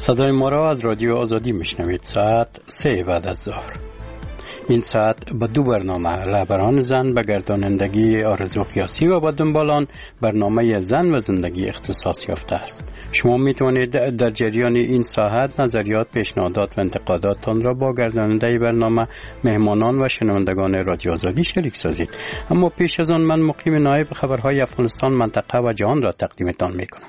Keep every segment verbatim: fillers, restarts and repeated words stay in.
صدای ما را از رادیو آزادی میشنوید. ساعت سه بعد از ظهر. این ساعت با دو برنامه، رهبران زن به گردانندگی آرزو قیاسی و با دنبالان برنامه زن و زندگی اختصاص یافته است. شما میتوانید در جریان این ساعت نظریات، پیشنهادات و انتقاداتتان را با گرداننده برنامه، مهمانان و شنوندگان رادیو آزادی شریک سازید. اما پیش از آن من مقیم نایب خبرهای افغانستان، منطقه و جهان را تقدیمتان میکنم.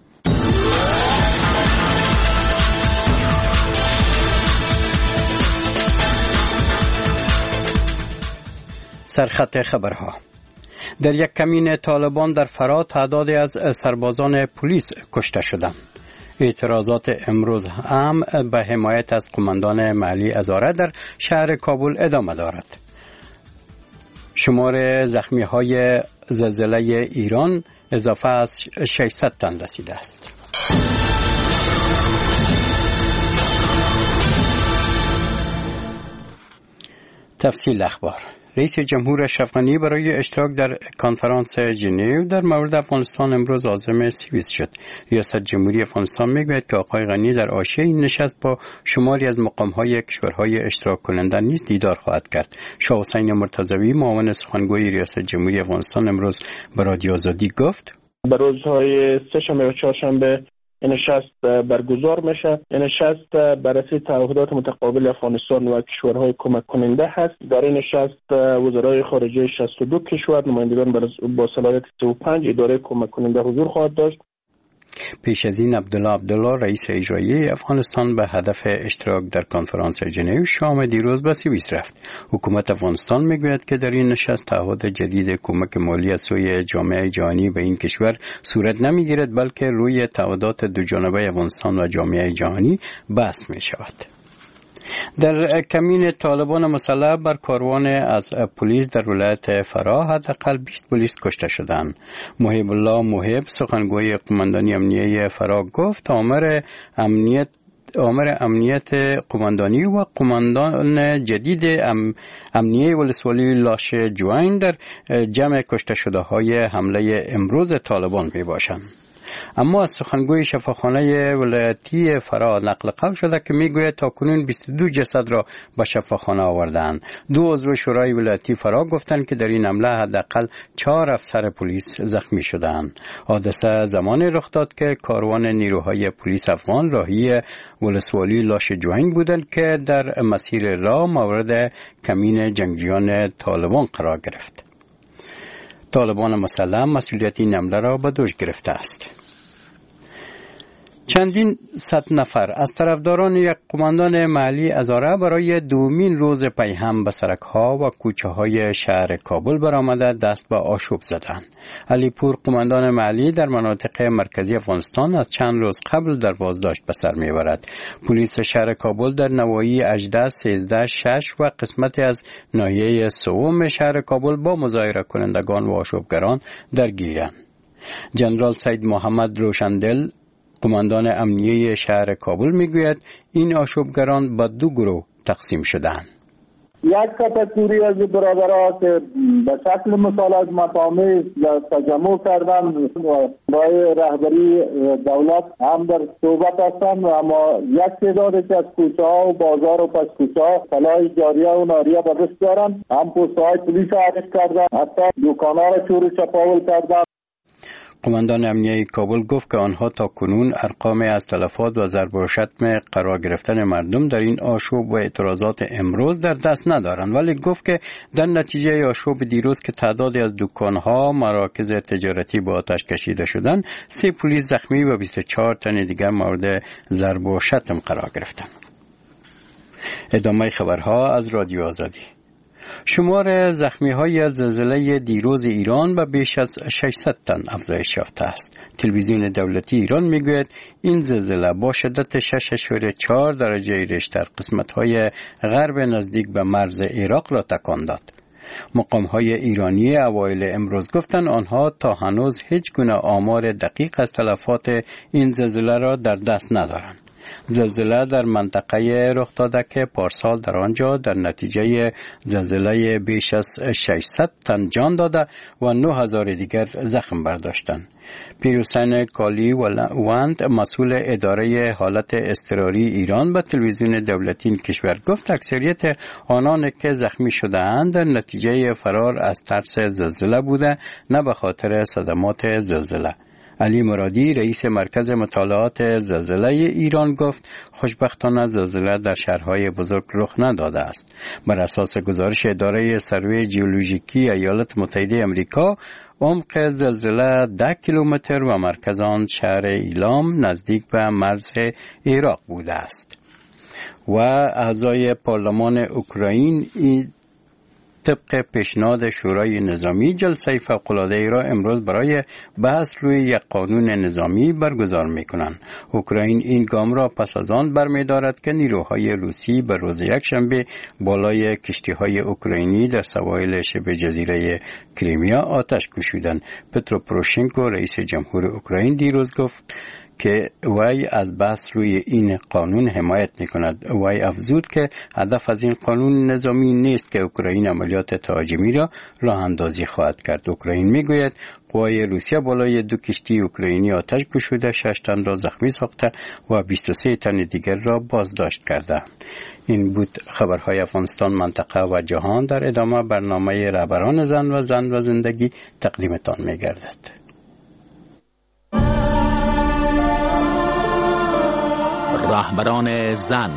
سرخط خبرها. در یک کمین طالبان در فرا تعدادی از سربازان پلیس کشته شدند. اعتراضات امروز هم به حمایت از قماندان محلی ازاره در شهر کابل ادامه دارد. شمار زخمی های زلزله ایران اضافه از ششصد تن رسیده است. تفصیل اخبار. رئیس جمهور اشرف غنی برای اشتراک در کنفرانس ژنو در مورد افغانستان امروز عازم سوئیس شد. ریاست جمهوری افغانستان میگوید که آقای غنی در حاشیه این نشست با شماری از مقام‌های کشورهای اشتراک کننده نیز دیدار خواهد کرد. شاه حسین مرتضوی معاون سخنگوی ریاست جمهوری افغانستان امروز به رادیو آزادی گفت: به روزهای سه‌شنبه و چهارشنبه این نشست برگزار میشه. این نشست بررسی تعهدات متقابل افغانستان و کشورهای کمک کننده هست. در این نشست وزرای خارجه شصت و دو کشور، نمایندگان با صلاحیت سی و پنج اداره کمک کننده حضور خواهد داشت. پیش از این عبدالله عبدالله رئیس اجرایی افغانستان به هدف اشتراک در کنفرانس ژنو شام دیروز به سوئیس رفت. حکومت افغانستان میگوید که در این نشست تعهد جدید کمک مالی از سوی جامعه جهانی به این کشور صورت نمیگیرد، بلکه روی تعهدات دو جانبه افغانستان و جامعه جهانی بحث می شود. در کمین طالبان مسلح بر کاروان از پلیس در ولایت فراه حداقل بیست پلیس کشته شدند. محب الله محب سخنگوی قماندانی امنیه فراه گفت آمر امنیت آمر امنیت قماندانی و قماندان جدید ام امنیه ولسوالی لاش جوین در جمع کشته شده های حمله امروز طالبان می باشند. اما از سخنگوی شفاخانه ولایتی فراه نقل قول شده که میگوید تاکنون بیست و دو جسد را به شفاخانه آوردند. دو عضو شورای ولایتی فراه گفتند که در این حمله حداقل چهار افسر پلیس زخمی شدند. حادثه زمانی رخ داد که کاروان نیروهای پلیس افغان راهی ولسوالی لاش جوین بودند که در مسیر راه مورد کمین جنگجویان طالبان قرار گرفت. طالبان مسلح مسئولیت این حمله را به دوش گرفته است. چندین صد نفر از طرفداران یک قماندان محلی ازاره برای دومین روز پی هم به سرک‌ها و کوچه‌های شهر کابل برآمده دست به آشوب زدند. علی پور قماندان محلی در مناطق مرکزی افغانستان از چند روز قبل در بازداشت به سر می‌برد. پلیس شهر کابل در نواحی هجده، سیزده، شش و قسمتی از ناحیه سوم شهر کابل با مظاهره کنندگان و آشوبگران درگیرند. جنرال سید محمد روشندل قماندان امنیه شهر کابل میگوید این آشوبگران به دو گروه تقسیم شدند. یک کاتگوری از برادرها که به شکل مثال از مطامع تجمع کردن و برای رهبری دولت هم در صحبت هستند، اما یک تعدادی که از کوچه ها و بازار و پس کوچه ها سلاح جاریه و ناریه به دست دارند، هم پست های پلیس حرکت کردند، حتی دکان ها را چور چپاول کردند. قماندان امنیه کابل گفت که آنها تا کنون ارقام از تلفات و ضرب و شتم قرار گرفتن مردم در این آشوب و اعتراضات امروز در دست ندارند، ولی گفت که در نتیجه آشوب دیروز که تعدادی از دکانها، مراکز تجارتی با آتش کشیده شدند، سه پلیس زخمی و بیست و چهار تن دیگر مورد ضرب و شتم قرار گرفتند. ادامه خبرها از رادیو آزادی. شمار زخمی‌های از زلزله دیروز ایران به بیش از ششصد تن افزایش یافته است. تلویزیون دولتی ایران میگوید این زلزله با شدت شش اشاریه چهار درجه ریشتر قسمت‌های غرب نزدیک به مرز عراق را تکان داد. مقام‌های ایرانی اوایل امروز گفتند آنها تا هنوز هیچ گونه آمار دقیق از تلفات این زلزله را در دست ندارند. زلزله در منطقه رخ داده که پارسال در آنجا در نتیجه زلزله بیش از ششصد تن جان داده و نه هزار دیگر زخم برداشتند. پیرحسین کالی وند مسئول اداره حالت اضطراری ایران به تلویزیون دولتی این کشور گفت اکثریت آنان که زخمی شده اند در نتیجه فرار از ترس زلزله بوده، نه به خاطر صدمات زلزله. علی مرادی رئیس مرکز مطالعات زلزله ایران گفت خوشبختانه زلزله در شهرهای بزرگ رخ نداده است. بر اساس گزارش اداره سروی ژئولوژیکی ایالات متحده آمریکا، عمق زلزله ده کیلومتر و مرکز آن شهر ایلام نزدیک به مرز عراق بوده است. و اعضای پارلمان اوکراین طبق پیشنهاد شورای نظامی جلسه فوق‌العاده را امروز برای بحث روی یک قانون نظامی برگزار می‌کنند. اوکراین این گام را پس از آن برمی‌دارد که نیروهای روسی به روز یکشنبه بالای کشتی‌های اوکراینی در سواحل شبه جزیره کریمیا آتش کشیدند. پترو پروشنکو رئیس جمهور اوکراین دیروز گفت که وی از بحث روی این قانون حمایت می‌کند. وی افزود که هدف از این قانون نظامی نیست که اوکراین عملیات تهاجمی را راه اندازی خواهد کرد. اوکراین میگوید قوای روسیه بالای دو کشتی اوکراینی آتش گشوده، شش تن را زخمی ساخته و بیست و سه تن دیگر را بازداشت کرده. این بود خبرهای افغانستان، منطقه و جهان. در ادامه برنامه رهبران زن و زن و زندگی تقدیمتان می‌گردد. رهبران زن.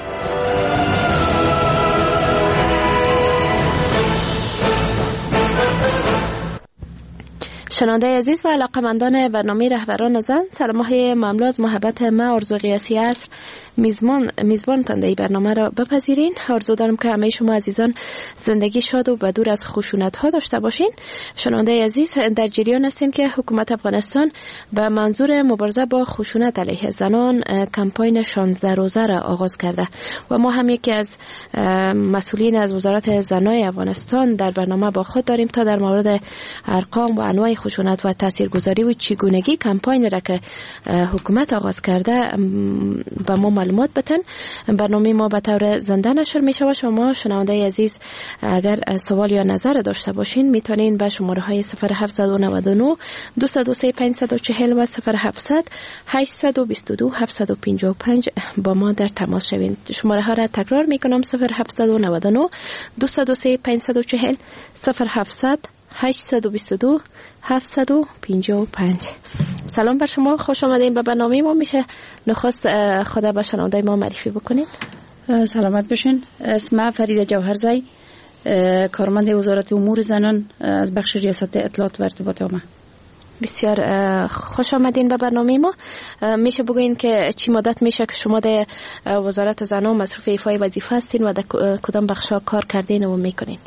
شنونده عزیز و علاقمندان برنامه رهبران زن، سلام‌های مملو از محبت ما آرزو قیاسی عصر میزبان میزبان تنده برنامه را بپذیرین. آرزو دارم که همه شما عزیزان زندگی شاد و بدور از خشونت ها داشته باشین. شنونده عزیز، در جریان هستین که حکومت افغانستان به منظور مبارزه با خشونت علیه زنان کمپاین شانزده روزه را آغاز کرده و ما هم یکی از مسئولین از وزارت زنای افغانستان در برنامه با خود داریم تا در مورد ارقام و انواع خشونت و تاثیرگذاری و چگونگی کمپاین را که حکومت آغاز کرده با ما معلومات بتن. برنامه ما به طور زنده نشر می شود. شما شنونده عزیز اگر سوال یا نظر داشته باشین میتونین به شماره های صفر هفت نه نه دو صفر سه پنج چهار صفر و صفر هفت هشت دو دو هفت پنج پنج با ما در تماس شوین. شماره ها را تکرار میکنم: صفر هفت نه نه دو صفر سه پنج چهار صفر هفت هشت دو دو هفت پنج پنج. سلام بر شما، خوش آمدین به برنامه ما. میشه نخست خدا به شنونده ما معرفی بکنین؟ سلامت باشین. اسمم فریده جوهرزی، کارمند وزارت امور زنان از بخش ریاست اطلاعات و ارتباط عامه. بسیار خوش آمدین به برنامه ما. میشه بگوین که چی مدت میشه که شما در وزارت زنان مصروف ایفای وظیفه هستین و در کدام بخشا کار کردین و میکنین؟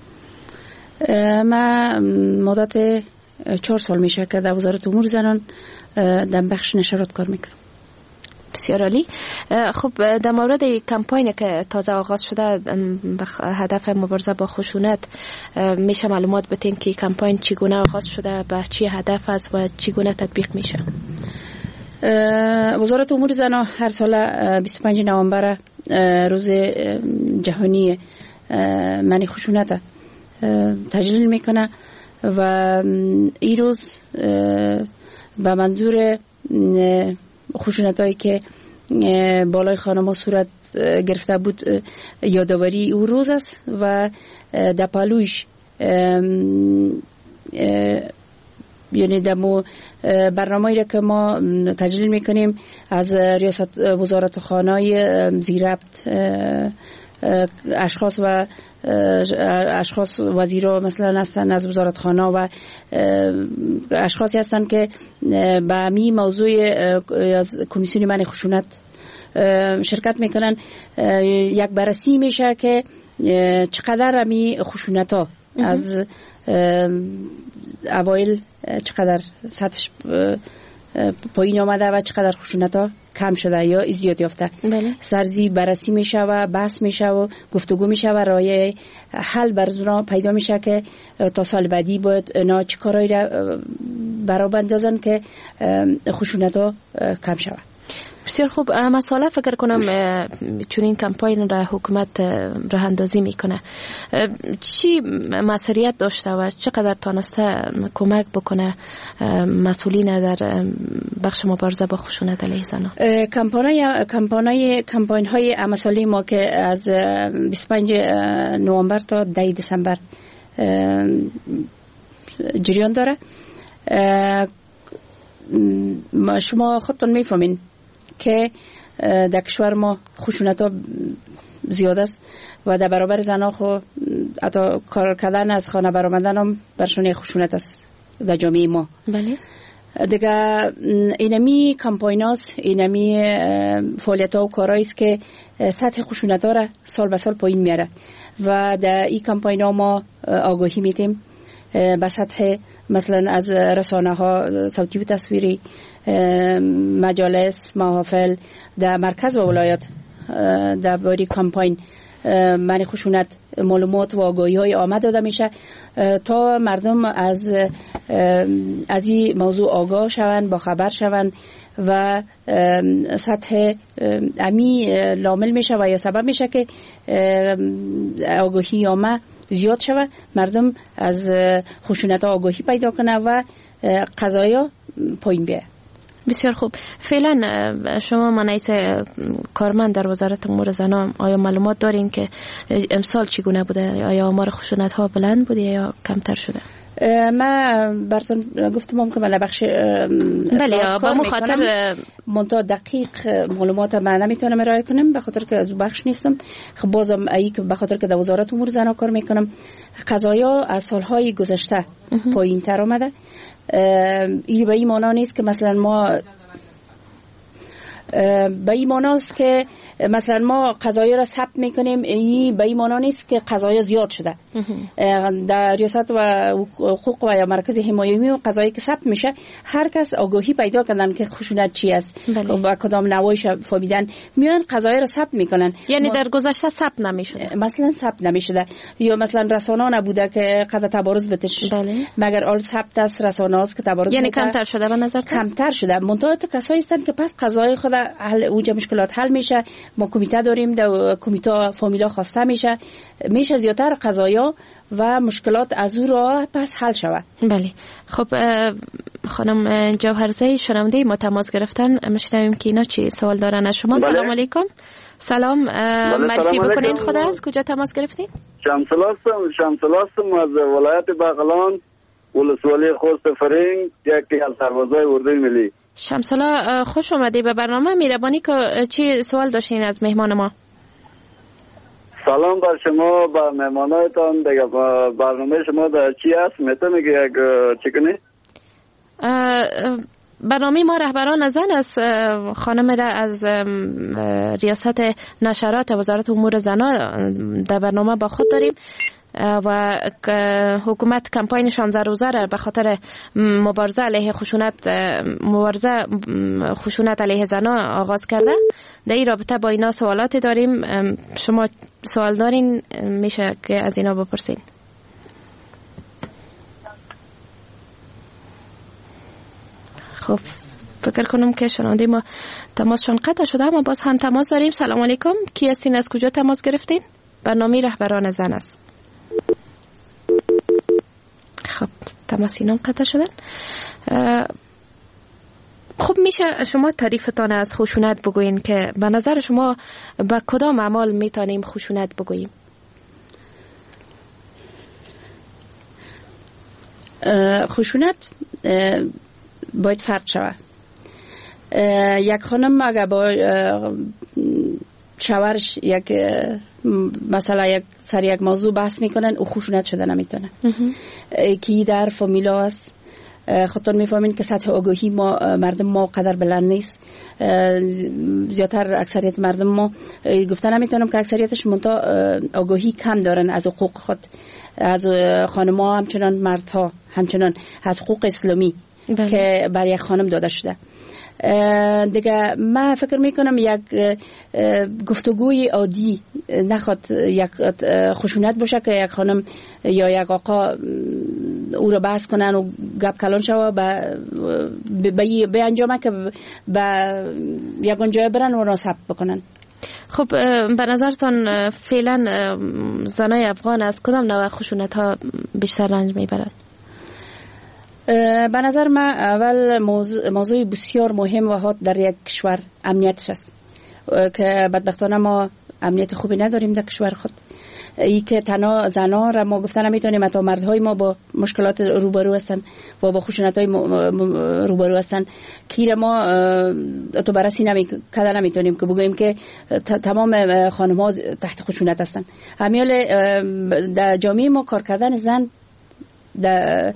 ما مدت چهار سال میشه که در وزارت امور زنان در بخش نشرات کار میکنم. بسیار عالی. خب در مورد کمپاینی که تازه آغاز شده به هدف مبارزه با خشونت میشه معلومات بدین که کمپاین چگونه آغاز شده، به چی هدف است و چگونه تطبیق میشه؟ وزارت امور زنان هر سال بیست و پنجم نوامبر روز جهانی منع خشونت تجلیل میکنه و این روز به منظور خشونت هایی که بالای خانم ها صورت گرفته بود یادآوری او روز است و در پالویش یعنی دمو برنامه‌ای را که ما تجلیل میکنیم از ریاست وزارت خانه زیربط اشخاص و اشخاص وزیرا مثلا هستن از وزارت خانه و اشخاصی هستن که به می موضوع از کمیسیون منع خشونت شرکت میکنن. یک بررسی میشه که چقدر می خشونت ها از اوایل چقدر سطحش پایین آمده و چقدر خشونت ها کم شده یا زیاد یافته. بله. سرزی بررسی میشه و بحث میشه و گفتگو میشه و راه حل برای پیدا میشه که تا سال بعدی باید اینا چه کارایی را برآورد بندازن که خشونت ها کم شود. بسیار خوب. مسئله فکر کنم چون این کمپاین را حکومت راه اندازی میکنه، چی مسئولیت داشته و چقدر تانسته کمک بکنه مسئولین در بخش مبارزه با خشونت علیه زنان؟ کمپاین کمپاین کمپاین های مسئله ما که از بیست و پنج نوامبر تا ده دسامبر جریان داره، شما خودتون میفهمین که در کشور ما خشونت ها زیاد است و در برابر زنها خو حتی کار کردن از خانه برآمدن هم برشون خشونت است در جامعه ما. بله دیگه اینمی کمپایناست، اینمی فعالیت ها و کارهایی است که سطح خشونت ها را سال به سال پایین میاره و در این کمپاین ها ما آگاهی میدیم به سطح مثلا از رسانه ها صوتی و تصویری، مجالس، محافل در مرکز و ولایات در باری کمپاین من خشونت معلومات و آگاهی های آمد داده میشه تا مردم از از این موضوع آگاه شوند، با خبر شوند و سطح امی لامل میشه و یا سبب میشه که آگاهی آمد زیاد شود، مردم از خشونت ها آگاهی پیدا کنه و قضایا پایین بیاید. بسیار خوب. فعلا شما منیس کارمند در وزارت امور زنان، آیا معلومات دارین که امسال چگونه بوده؟ آیا آمار خشونت ها بلند بوده یا کمتر شده؟ من براتون گفتم که من بخش بله با مخاطر منتها دقیق معلومات من نمیتونم ارائه کنم به خاطر که از بخش نیستم. خب بازم ای که به خاطر که در وزارت امور زنان کار میکنم، قضایا از سالهای گذشته پایین تر آمده. این به این معنا نیست که مثلا ما به این معنا است که مثلا ما قضایا را ثبت میکنیم، این به این معنا نیست که قضایا زیاد شده. در ریاست و حقوق و یا مرکز حمایتی و قضایی که ثبت میشه، هر کس آگاهی پیدا کردن که خشونت چی است و کدام نوعش فهمیدن، میان قضایا را ثبت میکنن. یعنی در گذشته ثبت نمیشده، مثلا ثبت نمیشده یا مثلا رسانه نبوده که قضا تبارز بتش، مگر آل ثبت است رسانه است که تبارز، یعنی کمتر شده به نظر کمتر شده. منتها کسایی هستن که پس قضای خود حل اوج مشکلات حل میشه. ما کمیته داریم، در کمیته فامیلا خواسته میشه میشه زیاتر قضایا و مشکلات از او را پس حل شود. بله. خب خانم جوهرزی شنونده ما تماس گرفتن، میشنویم که اینا چی سوال دارن از شما. بله. سلام علیکم. سلام. معرفی بکنین خود از کجا تماس گرفتین؟ شمسلا هستم. شمسلا هستم از ولایت بغلان، ولسوالی خوست فرنگ، یکی از سربازای اردوی ملی. شمسلا خوش آمدی به برنامه. مهربانی که چی سوال داشتین از مهمان ما؟ سلام بر شما، با مهمانایتان. دیگه برنامه شما در چی هست؟ میتونه که یک چی کنی؟ برنامه ما رهبران زن است. خانم را از ریاست نشرات وزارت امور زنان در برنامه با خود داریم و حکومت کمپاین شانزده روزه را به خاطر مبارزه علیه خشونت مبارزه خشونت علیه زنان آغاز کرده. در این رابطه با اینا سوالاتی داریم. شما سوال دارین میشه که از اینا بپرسین. خب فکر کنم که شنونده ما تماسشون قطع شده، اما باز هم تماس داریم. سلام علیکم. کی هستین؟ از کجا تماس گرفتین؟ برنامه رهبران زن است. خب تماس اینام قطع شدن. خب میشه شما تعریفتان از خشونت بگوین که به نظر شما به کدام اعمال میتونیم خشونت بگوییم؟ خشونت باید فرق شود. یک خانم اگر با شوهرش یک مثلا یک سر یک موضوع بحث میکنن، او خشونت شده نمیتونه. کی در فامیلا است، خودتون میفهمین که سطح آگاهی ما مردم ما قدر بلند نیست. زیادتر اکثریت مردم ما گفتن نمیتونم که اکثریتش منتها آگاهی کم دارن از حقوق خود، از خانم‌ها همچنان مردها همچنان از حقوق اسلامی بله. که برای یک خانم داده شده. دیگه من فکر میکنم یک گفتگوی عادی نخواد یک خشونت باشه که یک خانم یا یک آقا او را بحث کنن و گپ کلان شوه به به انجامه که به یگان جای برن و نصب بکنن. خب به نظرتان فعلا زنای افغان از کدام نوع خشونت ها بیشتر رنج میبرند؟ به نظر من اول موضوع, موضوع بسیار مهم و حاد در یک کشور امنیتش است که بدبختانه ما امنیت خوبی نداریم در کشور خود. ای که تنها زنان را ما گفتن نمیتونیم، حتی مردهای ما با مشکلات روبرو هستن و با خشونت‌های روبرو هستن که ما تو بررسی نمی‌کردن نمیتونیم که بگوییم که تمام خانم‌ها تحت خشونت هستن. همیال در جامعه ما کار کردن زن در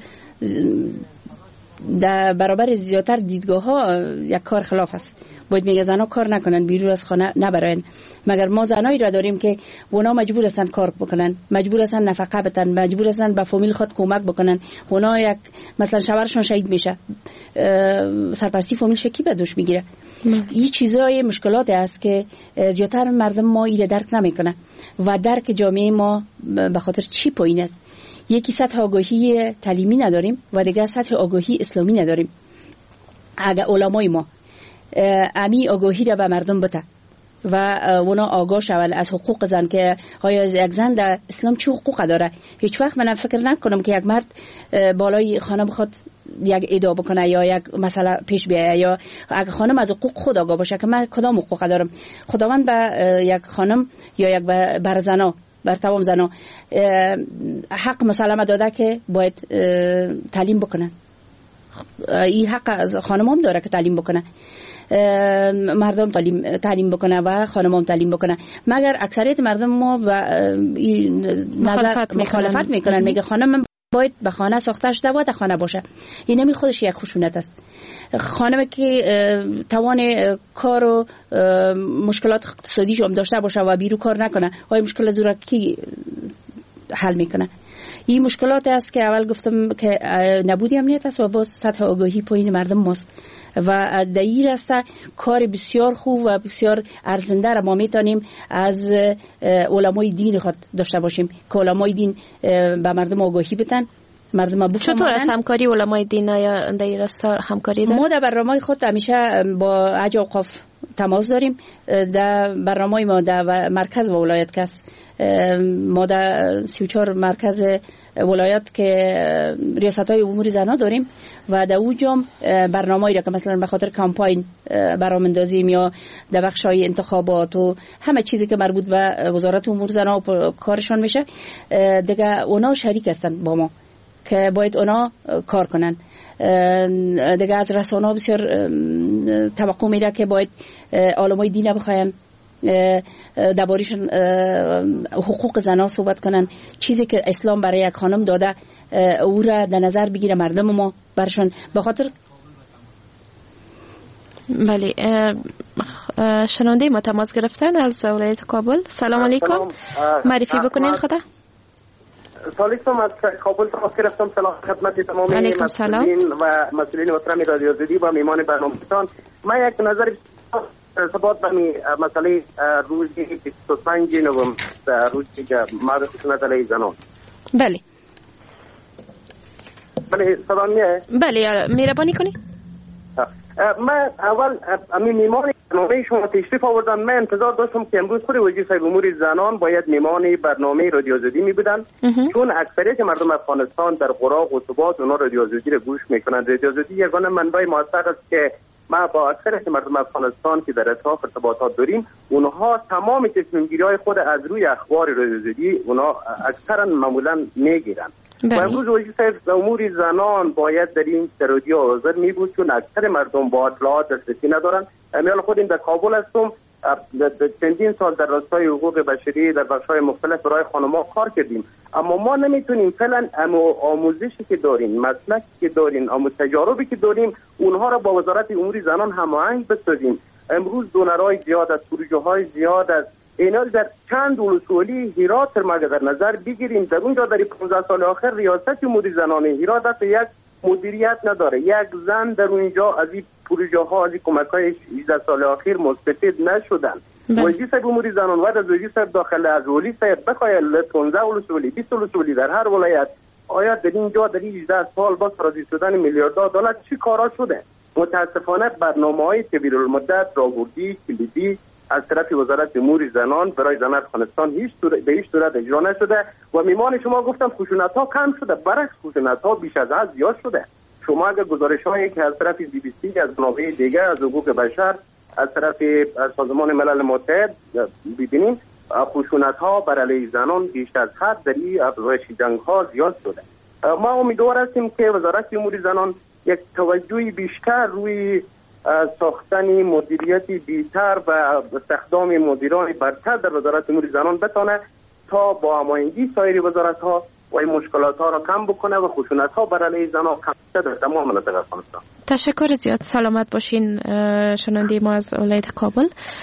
در برابر زیادتر دیدگاه ها یک کار خلاف است. باید میگه زنها کار نکنن، بیرون از خانه نبرن، مگر ما زنایی را داریم که اونا مجبور هستن کار بکنن، مجبور هستن نفقه بدن، مجبور هستن به فامیل خود کمک بکنن. اونا یک مثلا شوهرشون شهید میشه، سرپرستی فامیل شکی به دوش میگیره. این چیزای مشکلات است که زیادتر مردم ما ایره درک نمیکنن و درک جامعه ما به خاطر چی پایین است. یکی سطح آگاهی تعلیمی نداریم و دیگه سطح آگاهی اسلامی نداریم. اگه علمای ما امی آگاهی را به مردم بده و اونا آگاه شون از حقوق زن که آیا یک زن در اسلام چه حقوق داره. هیچ وقت من فکر نکنم که یک مرد بالای خانه بخواد یک ادعا بکنه یا یک مسئله پیش بیایه، یا اگه خانم از حقوق خود آگاه باشه که من کدام حقوق دارم. خداوند به یک خانم یا یک بر زنا بر تمام زنا حق مسلمه داده که باید تعلیم بکنن. این حق از خانمام داره که تعلیم بکنه، مردم تعلیم تعلیم بکنه و خانمام تعلیم بکنه. مگر اکثریت مردم ما و نظر مخالفت میکنن، میگه خانم باید به خانه ساخته شده و در خانه باشه. این نمی خودش یک خشونت است. خانمی که توان کار و مشکلات اقتصادیش هم داشته باشه و بیرو کار نکنه، های مشکل زورا کی حل میکنه؟ این مشکلات است که اول گفتم که نبودی امنیت است و باز سطح آگاهی پایین مردم ماست و در این راسته کار بسیار خوب و بسیار ارزنده را ما میتونیم از علمای دین خود داشته باشیم که علمای دین به مردم آگاهی بدن، مردم بفهمن. چطور از همکاری علمای دین یا در این راسته همکاری دارید؟ ما در برنامه خود همیشه با حج اوقاف تماس داریم. در برنامه ما در مرکز و ولایت کس ما در سی و چهار مرکز ولایت که ریاست‌های امور زنان داریم و در اونجا برنامه‌ای را که مثلا به خاطر کمپاین برآمدیم یا در بخش‌های انتخابات و همه چیزی که مربوط به وزارت امور زنان و کارشون میشه دیگه اونا شریک هستن با ما که باید اونا کار کنن. دیگه از رسانه‌ها بسیار توقع میره که باید علمای دین بخواین درباره‌شون حقوق زنان صحبت کنن، چیزی که اسلام برای یک خانم داده او را در نظر بگیره مردم ما برشون. به خاطر بله شنونده ما تماس گرفتن از ولایت کابل. سلام علیکم، معرفی بکنین خدا. سالیسم از کابل تماس گرفتم. سلام خدمت تمام مسئولین و مسئولین محترم رادیو زدی و میمان برنامه‌تان. من یک نظر ارتباط به مسئله روزی بیست و پنج نوامبر، روزی که مرد خشونت علیه زنان. بله بله صدا میه؟ بله مهربانی کنی. من اول امی میمان برنامه شما تشریف آوردن. من انتظار داشتم که امروز خود وزیر صاحب امور زنان باید میمان برنامه رادیو زدی می بودن، چون اکثریت مردم افغانستان در قراق و ثبات اونا رادیو زدی رو گوش میکنن. رادیو زدی یگانه منبع موثق است که ما با اکثریت مردم افغانستان که در اطراف ارتباطات داریم، اونها تمام تصمیم گیری های خود از روی اخبار رادیو زدی اونا اکثرا معمولا میگیرن. و امروز وزیر صاحب امور زنان باید در این رادیو حاضر می بود، چون اکثر مردم با اطلاعات دسترسی ندارن. من خودم در کابل هستم، چندین سال در راستای حقوق بشری در بخش‌های مختلف برای خانم‌ها کار کردیم، اما ما نمیتونیم فعلا آموزشی که داریم، مسلکی که داریم، اما تجاربی که داریم اونها را با وزارت امور زنان هماهنگ بسازیم. امروز دونرهای زیاد از پروژه‌های زیاد از اینا در چند ولسوالی هرات ما در نظر بگیریم. در اونجا در پانزده سال آخر ریاست امور زنان هرات دست یک مدیریت نداره. یک زن در اونجا از این پروژه ها از این کمک های هجده سال اخیر مستفید نشدن. وزیر صاحب امور زنان و از وزیر صاحب داخل از ولی صاحب بخواهی پانزده ولسوالی بیست ولسوالی در هر ولایت آیا در اینجا در این هجده سال با راضی شدن میلیاردها دلار چی کارا شده؟ متاسفانه برنامه‌های کبیرالمدت راهبردی کلیدی از طرف وزارت امور زنان برای زن افغانستان هیچ صورت به هیچ صورت اجرا نشده و میمان شما گفتم خشونت‌ها کم شده، برعکس خشونت‌ها بیش از حد زیاد شده. شما اگر گزارش‌هایی که از طرف بی بی سی از منابع دیگر از حقوق بشر از طرف از سازمان ملل متحد ببینیم، خشونت‌ها بر علیه زنان بیش از حد در این افزایش جنگ‌ها زیاد شده. ما امیدوار هستیم که وزارت امور زنان یک توجهی بیشتر روی ساختن مدیریتی بیشتر و استخدام مدیران برتر در وزارت امور زنان بتانه تا با هماهنگی سایر وزارت‌ها و این مشکلات‌ها را کم بکنه و خشونت‌ها بر علیه زنان کم شد در تمام مناطق افغانستان. تشکر زیاد. سلامت باشین شنونده ما از ولایت کابل.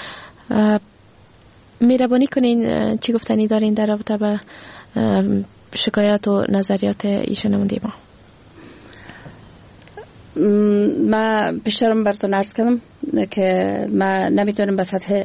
مهربانی کنین چی گفتنی دارین در رابطه با شکایت و نظریات این شنونده ما؟ ما پیشترم براتون عرض کردم که ما نمیتونیم به سطح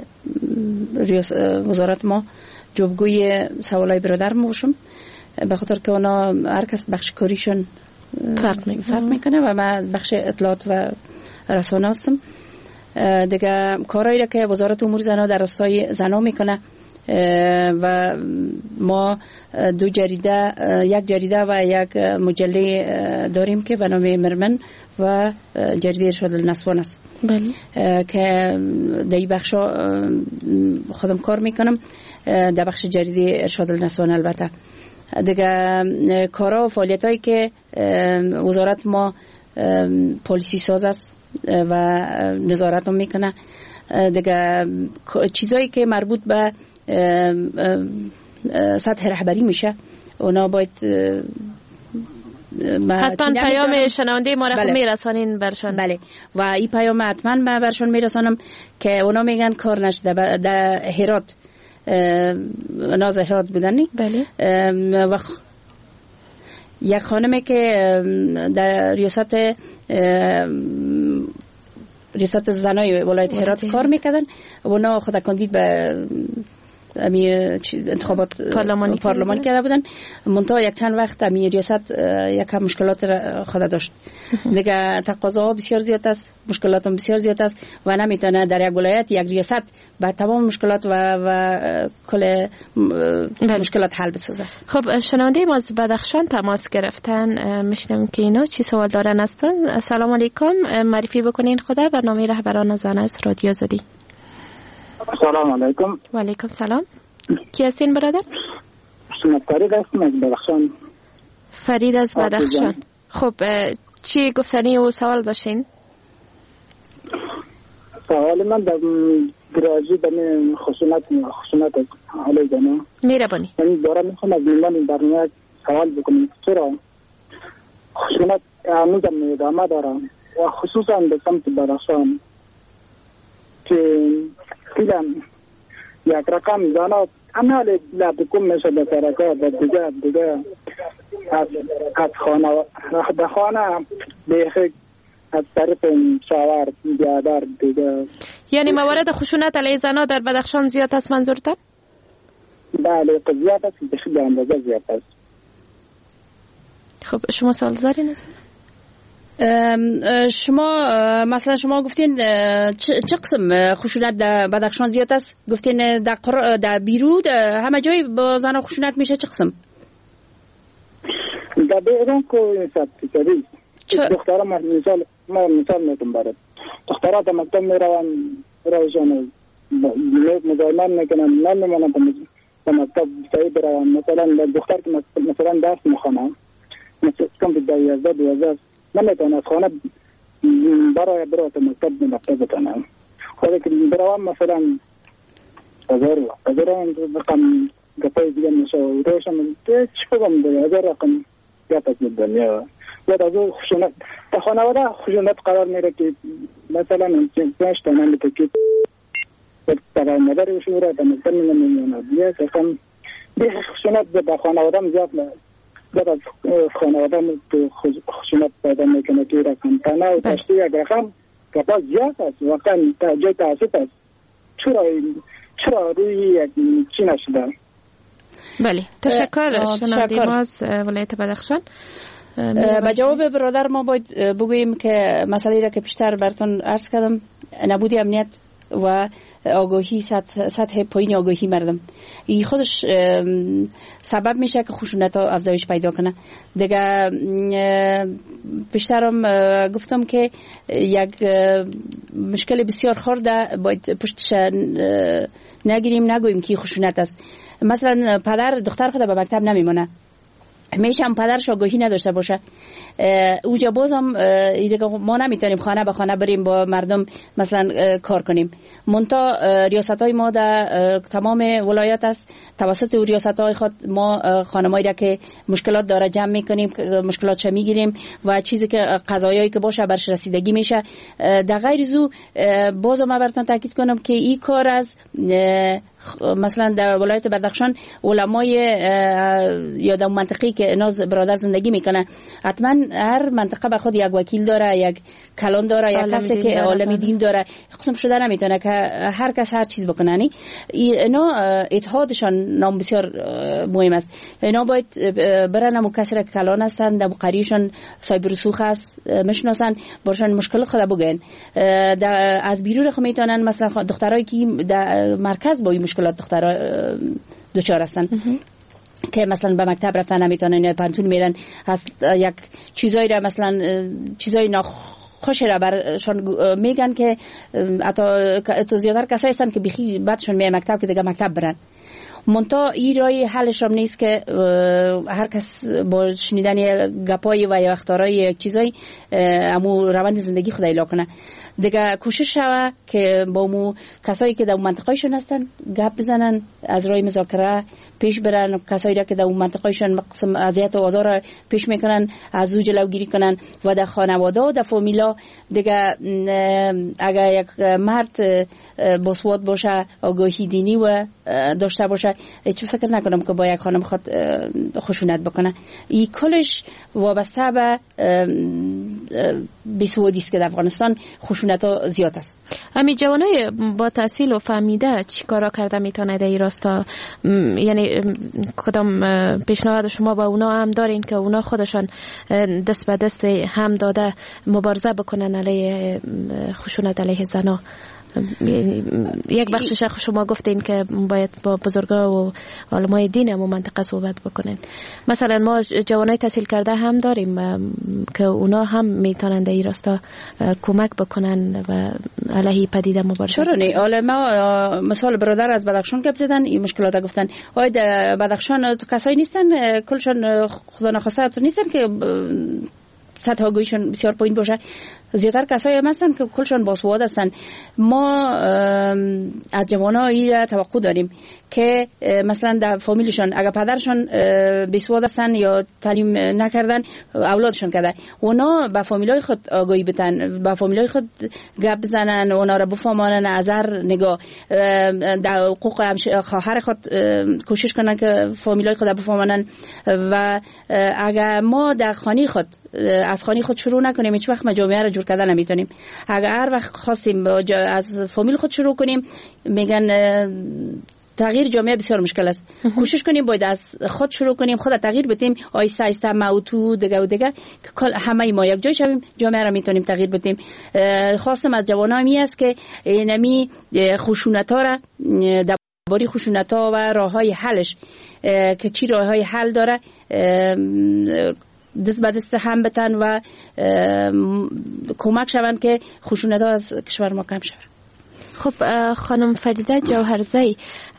وزارت ما جوابگوی سوالای برادر ما باشم، به خاطر که اونا هر کس بخش کاریشون فرق میکنه فرق میکنه و ما بخش اطلاعات و رسانه هستم. دیگه کارهایی که وزارت امور زنان در راستای زنا میکنه و ما دو جریده، یک جریده و یک مجله داریم که به نام مرمن و جریده ارشاد النسوان است. بله. که در این بخش خودم کار میکنم، در بخش جریده ارشاد النسوان. البته دیگه کارها و فعالیتایی که وزارت ما پالیسی ساز است و نظارت هم میکنه. دیگه چیزایی که مربوط به سطح رهبری میشه اونا باید حتما پیام شنونده ما را میرسانین برشان. بله و این پیام حتما برشان میرسانم که اونا میگن کار نشده. در هرات ناز هرات بودنی. بله. و یک خانمی که در ریاست ریاست زنای ولایت هرات کار میکردن، اونا خود کاندید به امی انتخابات پارلمانی پارلمان کرده بودن، منتها یک چند وقت امی ریاست یک مشکلات خود داشت. دیگه تقاضاها بسیار زیاد است، مشکلات هم بسیار زیاد است و نمیتونه در یک ولایت یک ریاست با تمام مشکلات و و کل مشکلات حل بسازه. خب شنونده ما از بدخشان تماس گرفتن، میشنم که اینا چی سوال دارن هستن. السلام علیکم، معرفی بکنین خدا. برنامه رهبران زن است رادیو آزادی. سلام علیکم. و علیکم سلام. کی هستین برادر؟ فرید هستم از بدخشان. فرید از بدخشان. خب چی گفتنی و سوال داشتین؟ سوال من در راجع به خشونت خشونت علیه زنان. مهربانی. من دارم میخوام از میلان برنامه سوال بکنم چرا خشونت هنوز هم ادامه داره و خصوصا به سمت بدخشان که دیدم یک رقم زنات عمل لابکم میشه به ترکه به دیگه دیگه از از خانه به خانه بیخی از طریق شاور بیادر دیگه. یعنی موارد خشونت علیه زنها در بدخشان زیاد است منظورتان؟ بله زیاد است، به اندازه زیاد است. خب شما سوال دارین از شما مثلا شما گفتین چه قسم خشونت در بدخشان زیاد است؟ گفتین در قر... در بیرود همه جای با زن خشونت میشه، چه قسم؟ در بیرون که این سبتی کردی دخترها مثال ما مثال میتونم برد دخترها در مکتب میرون روشان مزایمان میکنن نمیمونن در مکتب سعی برون. مثلا دختر که مثلا درس میخوانن مثلا کم در یازده دوازده نمیتونه از خانه برای برای مکتب مکتب بتونم خواهده که بروم مثلا هزار هزار رقم گپای دیگه میشه و روشم چه بگم دیگه هزار رقم گپ از دنیا یا از او خشونت تا خانواده خشونت قرار میره که مثلا پنج تا نمیده که برای مادر شوره تا مکتب نمیمونه دیگه رقم دیگه خشونت به خانواده زیاد بعد از خانواده تو خشونت پیدا میکنه که رقم تنها و تشتی یک رقم کپاس زیاد است، واقعا جای تاسف است. چرا چرا روی یک چی نشده؟ بله تشکر. شنونده ما از ولایت بدخشان. به جواب برادر ما باید بگوییم که مسئله را که پیشتر براتون عرض کردم، نبودی امنیت و آگاهی، سطح, سطح پایین آگاهی مردم، این خودش سبب میشه که خشونت ها افزایش پیدا کنه. دیگه پیشترم گفتم که یک مشکل بسیار خرده باید پشتش نگیریم، نگوییم که خشونت است. مثلا پدر دختر خود به مکتب نمیمونه، همیشه هم پدرش آگاهی نداشته باشه، اونجا بازم ما نمیتونیم خانه به خانه بریم با مردم مثلا کار کنیم. منتها ریاست های ما در تمام ولایت است، توسط ریاست های خود ما خانمایی را که مشکلات داره جمع میکنیم، مشکلاتش میگیریم و چیزی که قضایایی که باشه برش رسیدگی میشه. در غیر زو بازم ما براتون تاکید کنم که این کار از مثلا در ولایت بدخشان علمای یا در منطقه‌ای که ناز برادر زندگی میکنه، حتما هر منطقه به خود یک وکیل داره، یک کلان داره، یک کسی که عالم دین داره. قسم شده نمیتونه که هر کس هر چیز بکنه. اینا اتحادشان نام بسیار مهم است. اینا باید برن مو کسی را کلان هستن، در قریشان صاحب رسوخ است، مشناسن، برشان مشکل خود بگن. از بیرون خو میتونن مثلا دخترایی که در مرکز با مشکلات دخترها دچار هستن که مثلا به مکتب رفتن نمیتونن یا پانتون میرن، یک چیزایی را مثلا چیزای ناخوش را برشان میگن که حتی زیادتر کسایی هستن که بخی بعدشون میای مکتب که دیگه مکتب برن. منتها این رای حلش هم نیست که هر کس با شنیدن گپای و یا اختارای یک چیزایی امو روند زندگی خود ایلا کنه. دیگه کوشش شوه که با مو کسایی که در منطقه‌شون هستن گپ بزنن، از رای مذاکره پیش برن، کسایی را که در منطقه‌شون مقسم اذیت و آزار پیش میکنن از او جلوگیری کنن و در خانواده و در فامیلا دیگه اگر یک مرد با سواد باشه، آگاهی دینی و داشته باشه، هیچ فکر نکنم که با یک خانم خود خشونت بکنه. این کلش وابسته به بیسوادی است که در افغانستان خشونت ها زیاد است. همین جوانای با تحصیل و فهمیده چی کارا کرده میتونه در این راستا؟ یعنی کدام پیشنهاد شما با اونا هم دارین که اونا خودشان دست به دست هم داده مبارزه بکنن علیه خشونت علیه زنا؟ یک بخشش شما گفتین که باید با بزرگا و علمای دین هم منطقه صحبت بکنن. مثلا ما جوانای تحصیل کرده هم داریم که اونا هم میتونن در این راستا کمک بکنن و علیه پدیده مبارزه. چرا نه؟ علما مثال برادر از بدخشان گپ زدن، این مشکلات گفتن. آیا در بدخشان کسایی نیستن کلشون خدا نخواسته نیستن که سطح آگاهیشون بسیار پایین باشه؟ زیادتر کسایی هم هستن که کلشون باسواد هستن. ما از جوان‌ها این توقع داریم که مثلا در فامیلشون اگر پدرشون بیسواد هستن یا تعلیم نکردن، اولادشون کرده، اونا به فامیلای خود آگاهی بدن، به فامیلای خود گپ بزنن، اونا را بفهمانن، نظر نگاه در حقوق خواهر خود کوشش کنن که فامیلای خود بفهمانن. و اگر ما در خانه خود از خانه خود شروع نکنیم، هیچ وقت جامعه را جور کردن نمیتونیم. اگر هر وقت خواستیم از فامیل خود شروع کنیم، میگن تغییر جامعه بسیار مشکل است. کوشش کنیم باید از خود شروع کنیم، خود تغییر بدیم، آیسته آیسته موتو دیگه و دیگه که همه ما یک جای شویم، جامعه را میتونیم تغییر بدیم. خواستم از جوانان می است که نمی خشونت‌ها را درباره خشونت‌ها و راههای حلش که چی راههای حل داره دست به دست هم بتن و کمک شوند که خشونت‌ها از کشور ما کم شود. خب خانم فریده جوهرزی،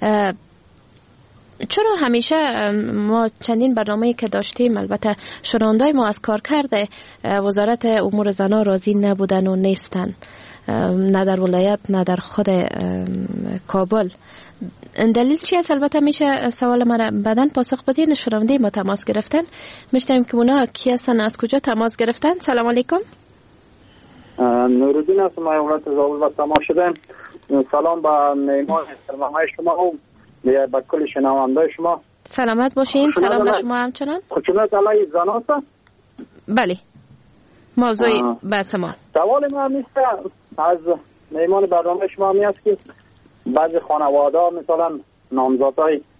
چرا همیشه ما چندین برنامه‌ای که داشتیم، البته شنوندای ما از کار کرده وزارت امور زنان راضی نبودن و نیستن، نه در ولایت نه در خود کابل؟ دلیل چی است؟ البته میشه سوال ما را بعداً پاسخ بدین. شنونده ما تماس گرفتن، میشتیم که اونا کی هستن، از کجا تماس گرفتن؟ سلام علیکم. نورالدین هستم، ایالت زابل و تماس شدم. سلام به میهمان برنامه شما و به کل شنونده شما. سلامت باشین. سلام به شما همچنان. خشونت علیه زنان است؟ بله، موضوع بحث ما. سوال ما نیست از میهمان برنامه شما می است که بعضی خانواده ها مثلا نامزادای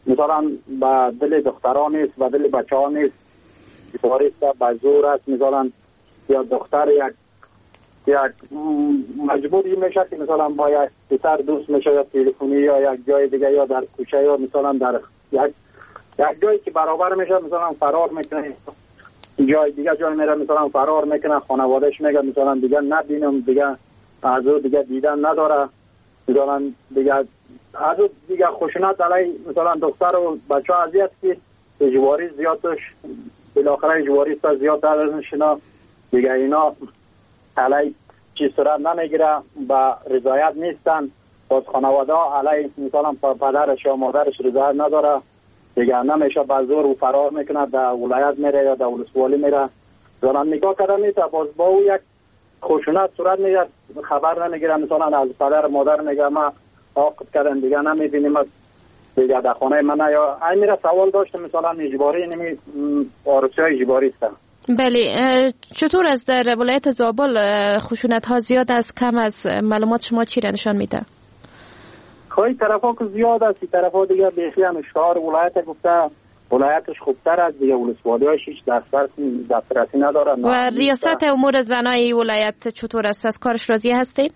مثلا به دل دختران نیست، به دل بچه ها نیست، اجباری است، به زور است. مثلا یا دختر یک یک مجبوری میشه که مثلا با یک پسر دوست میشه یا تلفنی یا یک جای دیگه یا در کوچه یا مثلا در یک یک جایی که برابر میشه مثلا فرار میکنه، جای دیگه جای میره مثلا فرار میکنه، خانوادهش میگه مثلا دیگه نبینم، دیگه از او دیگه دیدن نداره، مثلا دیگه از او دیگه خشونت علی مثلا دختر و بچه ها اذیت که اجباری زیادش بالاخره اجباری است زیاد درشنا دیگه اینا علی چی صورت نمیگیره، با رضایت نیستن، باز خانواده ها علی مثلا پدرش یا مادرش رضایت نداره دیگه نمیشه، با زور و فرار میکنه، در ولایت میره یا در ولسوالی میره، زنان نگاه کرده نیست، باز با او یک خشونت صورت میگیره، خبر نمیگیره، مثلا از پدر مادر میگه ما عاقب کردن دیگه نمیبینیم دیگه در خانه من، یا این میره سوال داشته مثلا اجباری نمی آرسی های اجباری است. بله، چطور از در ولایت زابل خشونت ها زیاد است کم از معلومات شما چی را نشان میده؟ خواهی طرف ها که زیاد است، این طرف ها دیگه بیخی هم اشتهار ولایت گفته ولایتش خوبتر از دیگه ولسوالی هایش هیچ دسترسی ندارن. و ریاست امور زنای ولایت چطور است؟ از کارش راضی هستین؟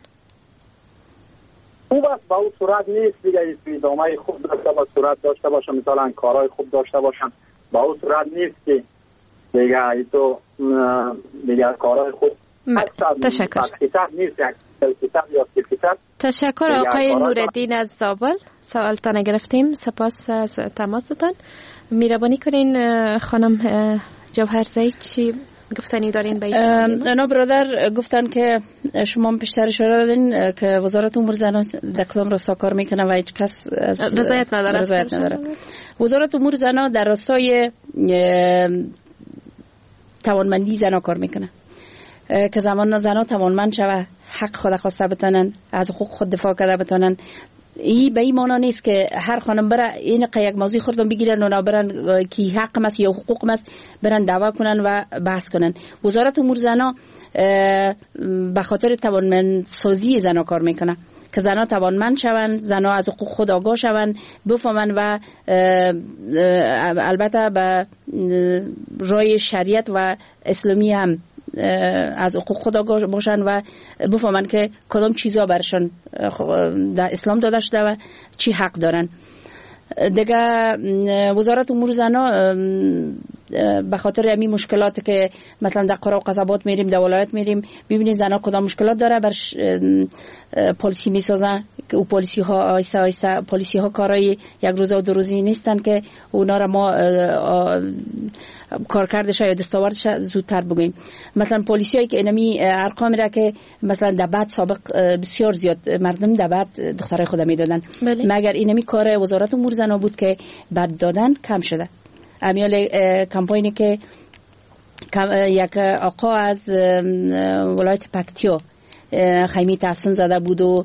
خوب است، با اون صورت نیست دیگه، ادامه خوب داشته باشه، صورت داشته باشه، مثلا کارهای خوب داشته باشن، با اون صورت نیست که دیگه ای تو دیگه کارهای خوب تشکر. نیست یک یا سیاست. تشکر آقای نورالدین از زابل، سوالتان گرفتیم، سپاس از تماستان. میربانی کنین خانم جوهرزایی چی گفتنی دارین به این؟ انا برادر گفتن که شما پیشتر اشاره دادین که وزارت امور زنان در کدام راستا کار میکنه و هیچ کس رضایت نداره. رضایت نداره. وزارت امور زنان در راستای توانمندی زنا کار میکنه که زمان زنا توانمند شوه، حق خود خواسته بتونن، از حقوق خود دفاع کرده بتونن. این به این معنا نیست که هر خانم بره این یک موضوع خوردن بگیرن و نبرن که حق مست یا حقوق مست برن دعوا کنن و بحث کنن. وزارت امور زنا به خاطر توانمند سازی زنا کار میکنه که زنا توانمند شون، زنا از حقوق خود آگاه شون، بفهمن و البته به رای شریعت و اسلامی هم از حقوق خود آگاه باشن و بفهمن که کدام چیزا برشان در اسلام داده شده و چی حق دارن. دیگه وزارت امور زنا به خاطر همین مشکلات که مثلا در قرى و قصبات میریم، در ولایت میریم، ببینید زنا کدام مشکلات داره، برش پالیسی میسازن که او پالیسی ها آیسته آیسته پالیسی ها کارای یک روزه و دو روزی نیستن که اونا را ما کارکردش یا دستاوردش زودتر بگوییم. مثلا پلیسی هایی که اینمی ارقام را که مثلا در بعد سابق بسیار زیاد مردم در بعد دخترای خود میدادن، مگر اینمی کار وزارت امور زنا بود که بعد دادن کم شده. امیال کمپاینی که یک آقا از ولایت پکتیا خیمی تحسن زده بود و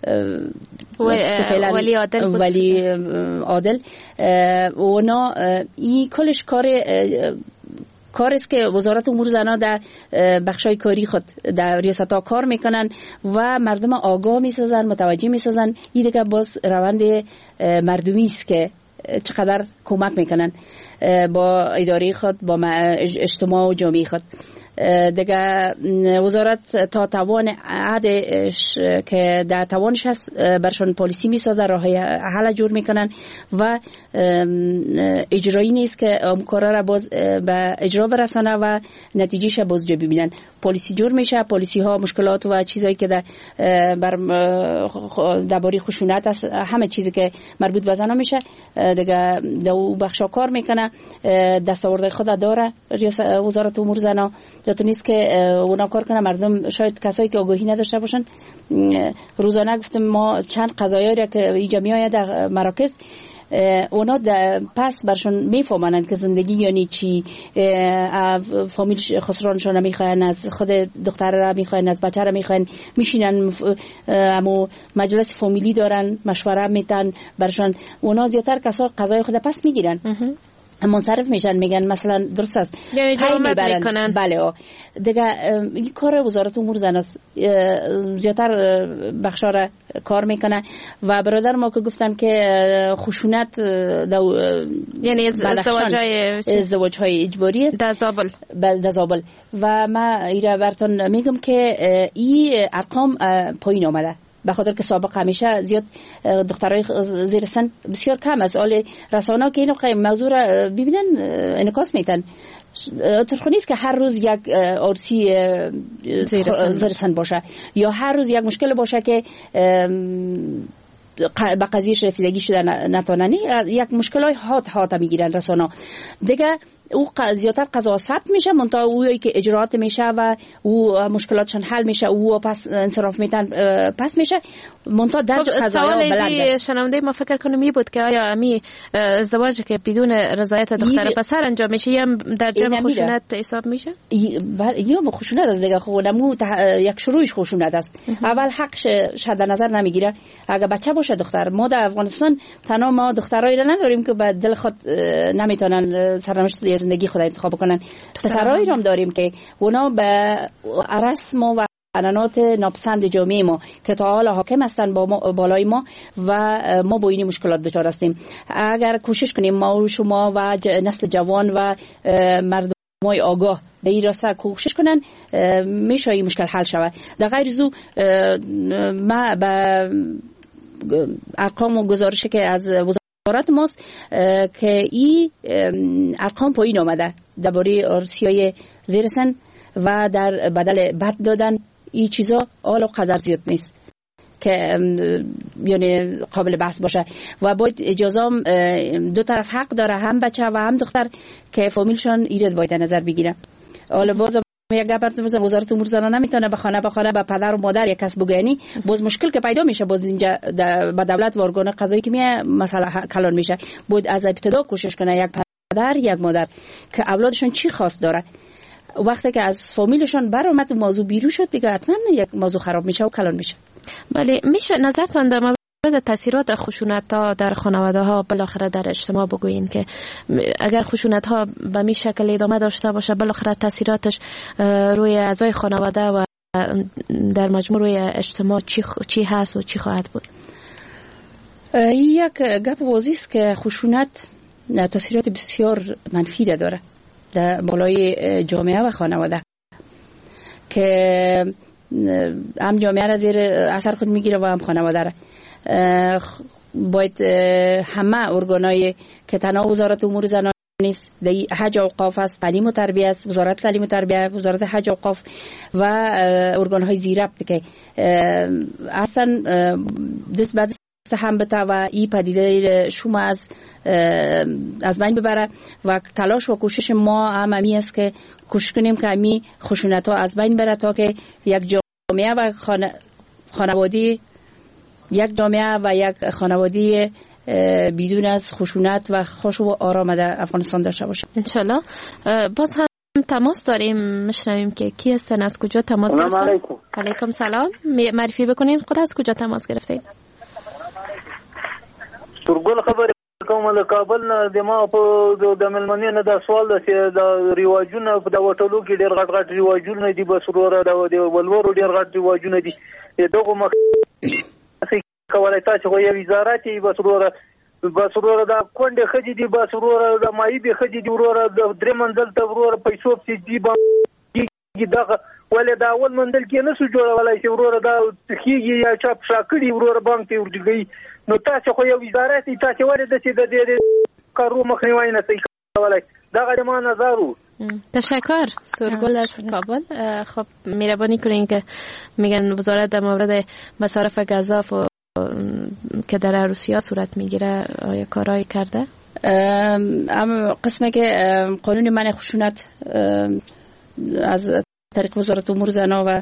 ولی عادل بود. ولی عادل اونا این کلش کار کار است که وزارت امور زنا در بخشای کاری خود در ریاست ها کار میکنن و مردم آگاه میسازن، متوجه میسازن. این دیگه باز روند مردمی است که چقدر کمک میکنن با اداره خود، با اجتماع و جامعه خود. دیگه وزارت تا توان عادش که در توانش هست برشان پالیسی میسازه، راه حل جور میکنن و اجرایی نیست که کارا را باز به اجرا برسانه و نتیجهش باز جا ببینن. پالیسی جور میشه، پالیسی ها مشکلات و چیزایی که در بر درباره خشونت است، همه چیزی که مربوط به زنا میشه دیگه در بخشا کار میکنه. دستاورد خود داره وزارت امور زنا، جاتو نیست که اونا کار کنه. مردم شاید کسایی که آگاهی نداشته باشن، روزانه گفتم ما چند قضایی را که اینجا میآید در مراکز، اونا پس برشون میفهمن که زندگی یعنی چی، فامیل خسرانشون میخواین، از خود دختر را میخواین، از بچه را میخواین، میشینن اما مجلس فامیلی دارن، مشوره میتن برشون. اونا زیادتر کسا قضای خود پس میگیرن منصرف میشن، میگن مثلا درست است یعنی جرمت میکنن. بله دیگه این کار وزارت امور زن است، زیادتر بخشا را کار میکنه. و برادر ما که گفتن که خشونت دو یعنی ازدواجهای ازدواجهای اجباری است دزابل دزابل و ما ایرا براتون میگم که این ارقام پایین آمده، به خاطر که سابق همیشه زیاد دخترای زیر سن بسیار کم است. حال رسانه‌ها که اینو موضوع را ببینن انعکاس میدن. طرح نیست که هر روز یک عروسی زیر سن باشه یا هر روز یک مشکل باشه که به قضیهش رسیدگی شده نتونن. یک مشکلای هات هات میگیرن رسانه‌ها دیگه. او زیادتر قضا ثبت میشه، منتها اویی که اجرات میشه و او مشکلاتشون حل میشه، او پس انصراف میتن پس میشه، منتها درج قضایا بلند است. شنونده ما فکر کنم می بود که آیا امی ازدواجی که بدون رضایت دختر پسر انجام میشه یا در جمع خشونت حساب میشه؟ یا با خشونت از دیگه خودمو یک شروعش خشونت است. اول حقش شد نظر نمیگیره. اگه بچه باشه دختر، ما در افغانستان تنها ما دخترایی را نداریم که به دل خود نمیتونن سرنوشت زندگی خود انتخاب کنن، پسرایی هم داریم که اونا به رسم و قانونات ناپسند جامعه ما که تا حالا حاکم هستن با ما بالای ما و ما با این مشکلات دچار هستیم. اگر کوشش کنیم ما و شما و نسل جوان و مردمای آگاه به این راسته کوشش کنن، میشه این مشکل حل شود. در غیر زو ما به ارقام و گزارشی که از وزارت ماست که این ارقام پایین آمده درباره عروسی‌های زیر سن و در بدل بد دادن این چیزا حالا قدر زیاد نیست که یعنی قابل بحث باشه و باید اجازه دو طرف حق داره، هم بچه و هم دختر که فامیلشان ایراد باید نظر بگیره. حالا باز یک گپرت بزن وزارت امور زنان نمیتونه به خانه به خانه به پدر و مادر یک کس بگنی، باز مشکل که پیدا میشه، باز اینجا با دولت و ارگان قضایی که میه مسئله کلان میشه. باید از ابتدا کوشش کنه یک پدر یک مادر که اولادشون چی خواست داره، وقتی که از فامیلشون برآمد موضوع بیرون شد دیگه حتما یک موضوع خراب میشه و کلان میشه. بله، میشه نظرتان در مورد تاثیرات خشونت ها در خانواده ها بالاخره در اجتماع بگویین که اگر خشونت ها به می شکل ادامه داشته باشه بالاخره تاثیراتش روی اعضای خانواده و در مجموع روی اجتماع چی چی هست و چی خواهد بود؟ یک گپ واضح است که خشونت تاثیرات بسیار منفی داره در بالای جامعه و خانواده که هم جامعه را زیر اثر خود میگیره و هم خانواده را. باید همه ارگانای که تنها وزارت امور زنان نیست، دی حج و اوقاف است، تعلیم و تربیت است، وزارت تعلیم و تربیت، وزارت حج و اوقاف و ارگانهای زیربط که اصلا دست به دست هم بته و این پدیده شما از از بین ببره و تلاش و کوشش ما هم امی است که کوشش کنیم که امی خشونت ها از بین بره تا که یک جامعه و خانوادی یک جامعه و یک خانوادی بدون از خشونت و خوش و آرام در افغانستان داشته باشه انشالله. باز هم تماس داریم، میشنویم که کی هستن، از کجا تماس گرفتن؟ علیکم. علیکم سلام، معرفی بکنین خود، از کجا تماس گرفتین؟ ترګل خبره کوم له کابل نه د ما په د ملمنې نه د سوال د ریواجونه د وټلو کې ډېر غټ غټ ریواجونه دي، بس وروره د ولورو ډېر غټ ریواجونه دي. دغه مخ کولای تاسو خو یو وزارت یې بس وروره بس وروره د کونډې خدي دي، بس وروره د مایي به خدي دي، وروره د درې منزل ته وروره پیسو په دي باندې دغه ولې دا اول منزل کې نه سو جوړولای چې وروره دا خيږي یا چاپ شاکړي وروره بانک ته ورګي. نو تاسو خو یو وزارت تاسو ولې د چې د دې کارو مخنیوي نه کوي کولای، دا غوډه ما نظرو. تشکر سرگل از کابل. خب مهربانی کنین که میگن وزارت در مورد مصارف گزاف و که در عروسی‌ها صورت میگیره آیا کارایی کرده؟ اما قسمه که قانون منع خشونت از طریق وزارت امور زنان و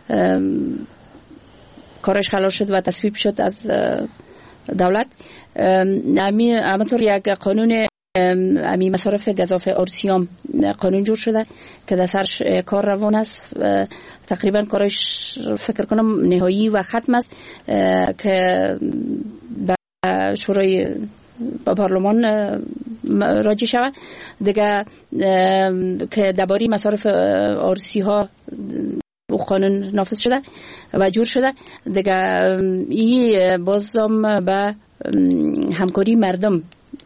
کارش خلاص شد و تصویب شد از دولت، امی همونطور یک قانون امی مصارف گزاف عروسیام قانون جور شده که در سرش کار روان است. تقریبا کارش فکر کنم نهایی و ختم است که به شورای با پارلمان راجع شود دیگه که درباره مصارف عرسی ها او قانون نافذ شده و جور شده دیگه. این بازم به همکاری مردم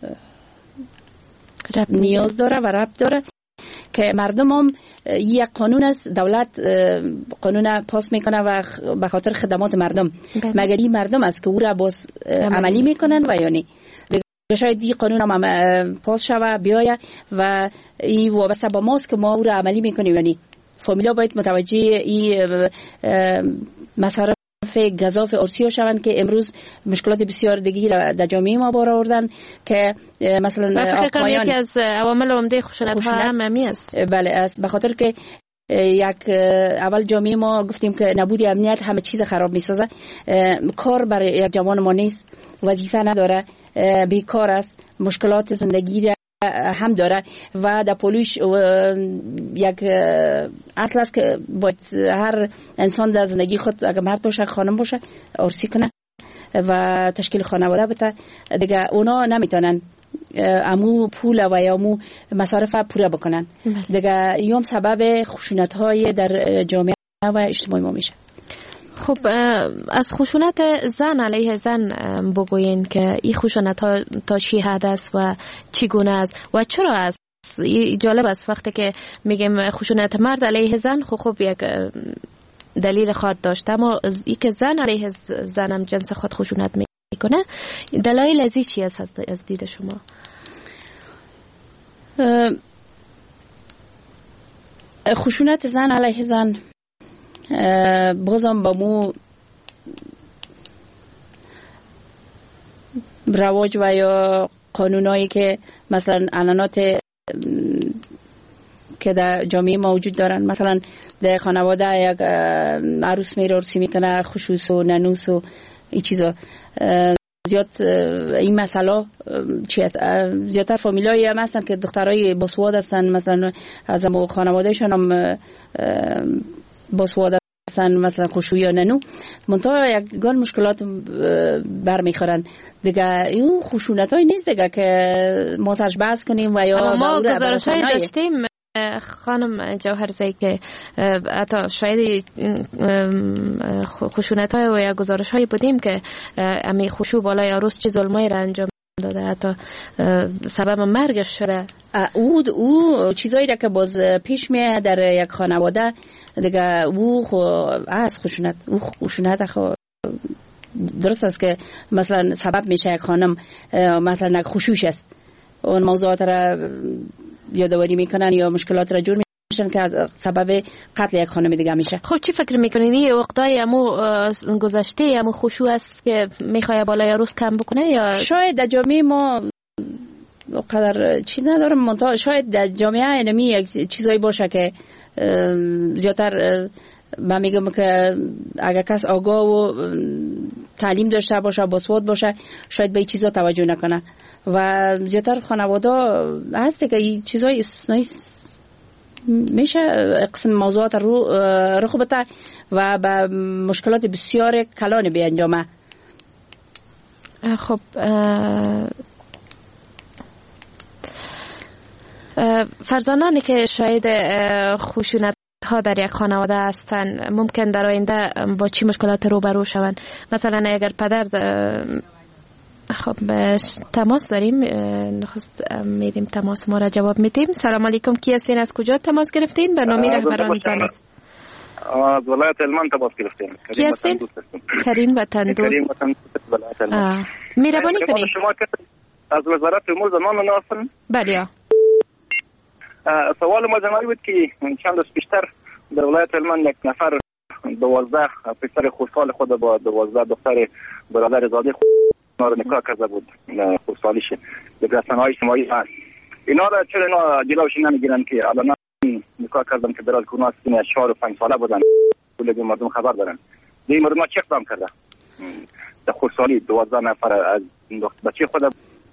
نیاز داره و ربط داره که مردم هم یک قانون است، دولت قانون پاس میکنه و به خاطر خدمات مردم، مگر این مردم است که او را باز عملی میکنن و یا نه. شاید این قانون هم پاس شوه بیایه و این وابسته با ماست که ما او را عملی میکنیم یا نه. فامیلا باید متوجه این مصارف گزاف عرسی ها شوند که امروز مشکلات بسیار دیگی در جامعه ما بار آوردن که مثلا آقایان یکی از عوامل عمده خشونت ها عمومی است. بله است، به خاطر که یک اول جامعه ما گفتیم که نبود امنیت همه چیز خراب میسازه. کار برای یک جوان ما نیست، وظیفه نداره، بیکار است، مشکلات زندگی هم داره و در پولش یک اصل است که باید هر انسان در زندگی خود اگر مرد باشه خانم باشه عرسی کنه و تشکیل خانواده بده دیگه. اونا نمیتونن امو پول و یا امو مصارف پوره بکنن دیگه. یوم سبب خشونت های در جامعه و اجتماع ما میشه. خب از خشونت زن علیه زن بگوین که این خشونت ها تا چی حد است و چگونه است و چرا است؟ جالب است وقتی که میگیم خشونت مرد علیه زن خب خب یک دلیل خود داشته، اما ای که زن علیه زن هم جنس خود خشونت میکنه دلایل ازی چی است از دید شما؟ خشونت زن علیه زن بازم با مو رواج و یا قانونایی که مثلا عنانات که در جامعه ما وجود دارن، مثلا در خانواده یک عروس میره عرسی میکنه، خصوص و ننوس و این چیزا زیاد این مسئله چی است؟ زیادتر فامیلایی هم هستن که دخترای باسواد هستن، مثلا از همون خانوادهشون هم باسواد هستن، مثلا خوشو یا ننو، منتها یک گان مشکلات برمیخورن دیگه. این خشونت های نیست دیگه که ما سرش بحث کنیم و یا ما گزارش های داشتیم خانم جوهرزی که حتی شاید خشونت های و یا گزارش های بودیم که امی خوشو بالای عروس چه ظلمایی را انجام داده، حتی سبب مرگش شده. او او چیزایی را که باز پیش میاد در یک خانواده دیگه، او خو از خشونت او خشونت خو درست است که مثلا سبب میشه یک خانم مثلا خشوش است اون موضوعات را یادآوری میکنن یا مشکلات را جور میشن که سبب قتل یک خانم دیگه میشه. خب چی فکر میکنین این وقتای امو گذشته امو خشوع است که میخواد بالای روز کم بکنه یا شاید در جامعه ما قدر چیز ندارم، منتها شاید در جامعه اینمی یک چیزایی باشه که زیادتر من میگم که اگر کس آگاه و تعلیم داشته باشه، باسواد باشه، شاید به این چیزا توجه نکنه و زیادتر خانواده هسته که این چیزای استثنایی میشه قسم موضوعات رو رخ بده و به مشکلات بسیار کلان بیانجامه. خب فرزانانی که شاید خشونت ها در یک خانواده هستند ممکن در آینده با چی مشکلات روبرو شوند؟ مثلا اگر پدر خب تماس داریم، نخست میریم تماس ما را جواب میدیم. سلام علیکم، کی هستین؟ از کجا تماس گرفتین؟ برنامه رهبران زن است. از ولایت هلمند تماس گرفتیم. کی هستین؟ کریم وطن دوست. کریم وطن دوست ولایت هلمند. مهربانی کنید. شما از وزارت امور زنان هستن؟ بله. سوال ما جنایی بود که چند روز پیشتر در ولایت هلمند یک نفر دوازده پسر خردسال خود با دوازده دختر برادر زاده خود رو نکاح کرده بود. خردسالیشه به رسانه‌های اجتماعی هست. اینا را چرا اینا جلوش نمیگیرن که الان نکاح کردن که برای کوناس که چهار و پنج ساله بودن، کل مردم خبر دارن. این مردم چه اقدام کرده؟ در خردسالی دوازده نفر از بچه خود.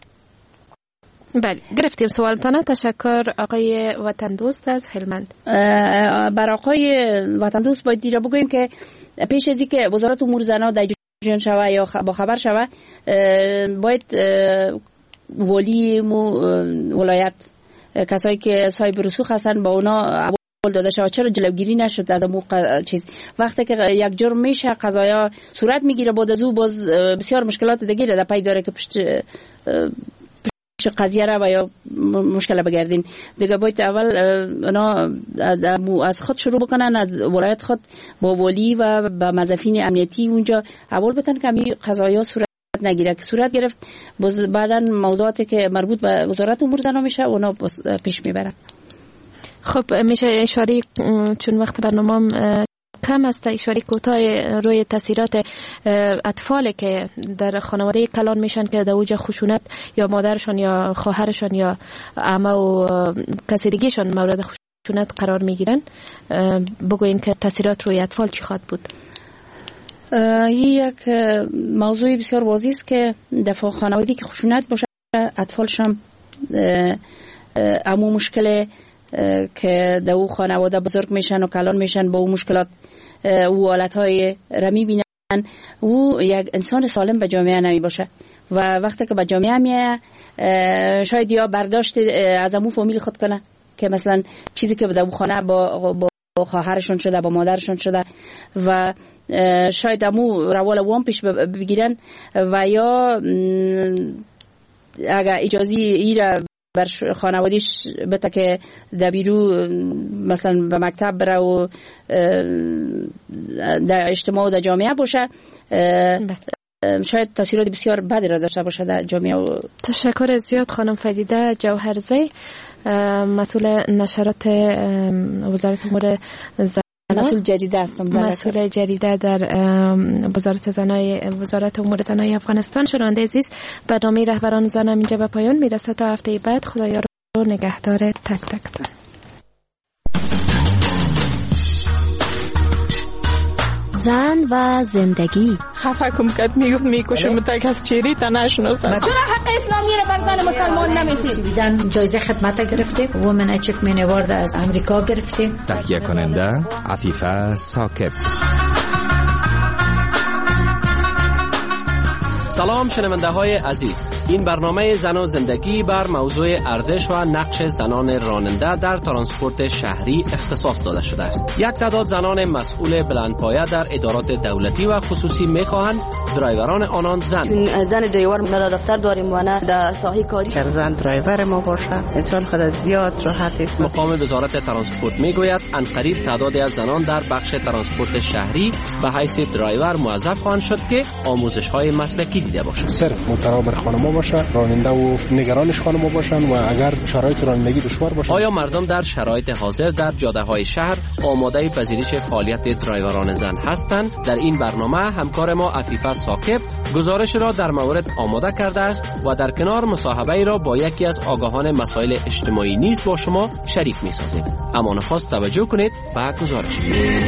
بله گرفتیم سوالتان. تشکر آقای وطن دوست از هلمند. بر آقای وطن دوست باید دیره بگوییم که پیش از اینکه وزارت امور زنان در جریان شوه یا با خبر شوه باید ولی مو ولایت کسایی که صاحب رسوخ هستن با اونا اول داده شد. چرا جلوگیری نشد از مو چیز؟ وقتی که یک جرم میشه قضایا صورت میگیره بعد از او باز بسیار مشکلات دیگه در پی داره که پشت قضیه را و یا مشکل بگردین دیگه. باید اول اونا از خود شروع بکنن، از ولایت خود با ولی و با موظفین امنیتی اونجا اول بتن که می قضایا صورت نگیره. که صورت گرفت باز بعداً موضوعاتی که مربوط به وزارت امور زنان میشه اونا پیش میبرن. خب میشه اشاره چون وقت برنامه کم است اشاره کوتاه روی تاثیرات اطفال که در خانواده کلان میشن که در اوج خشونت یا مادرشان یا خواهرشان یا عمه و کسی دیگه‌شان مورد خشونت قرار میگیرن. بگوین که تاثیرات روی اطفال چی خواهد بود؟ این یک موضوع بسیار واضح است که دفعه خانوادگی که خشونت باشه اطفالش هم امو مشکل که در او خانواده بزرگ میشن و کلان میشن با او مشکلات او حالتهای را میبینن. او یک انسان سالم به جامعه نمی باشه و وقتی که به جامعه میه شاید یا برداشت از امو فامیل خود کنه که مثلا چیزی که در او خانه با, با خواهرشون شده با مادرشون شده و شاید امو روال وام پیش بگیرن و یا اگر اجازه ای را بر خانوادیش بده که دبیرو مثلا به مکتب بره و در اجتماع و در جامعه باشه شاید تاثیرات بسیار بدی را داشته باشه در جامعه. و تشکر زیاد خانم فریده جوهرزی، مسئول نشرات وزارت امور زنان، مسئول جریده هستم. مسئول جریده در وزارت زنای وزارت امور زنای افغانستان. شنونده عزیز، برنامه رهبران زن اینجا به پایان میرسه. تا هفته بعد خدایا رو نگهدار تک تکتون. زن و زندگی. خفه کم کد میگفت میکشم تا کس چیری تا نشناسم. چرا حق اسلامی رو بر زن مسلمان نمیدید؟ سویدن جایزه خدمت گرفته، وومن اچیومنت اوارد از امریکا گرفته. تهیه کننده عفیفه ثاقب. سلام شنونده های عزیز، این برنامه زن و زندگی بر موضوع ارزش و نقش زنان راننده در ترانسپورت شهری اختصاص داده شده است. یک تعداد زنان مسئول بلندپایه در ادارات دولتی و خصوصی میخواهند درایوران آنان زن زن درایور نه دفتر داریم و نه در ساحه کاری. زن درایور ما باشه انسان خود زیاد راحت است. مقام وزارت ترانسپورت میگوید انقریب تعدادی از زنان در بخش ترانسپورت شهری به حیث درایور موظف خواهند شد که آموزش های مسلکی دیده باشند. صرف مترابر خانم‌ها باشه، راننده و نگرانش خانم‌ها باشن و اگر شرایط رانندگی دشوار باشه. آیا مردم در شرایط حاضر در جاده‌های شهر آماده پذیرش فعالیت درایوران زن هستند؟ در این برنامه همکار ما عفیفه ثاقب گزارش را در مورد آماده کرده است و در کنار مصاحبه را با یکی از آگاهان مسائل اجتماعی نیز با شما شریک می‌سازیم. اما نخست توجه کنید به گزارش.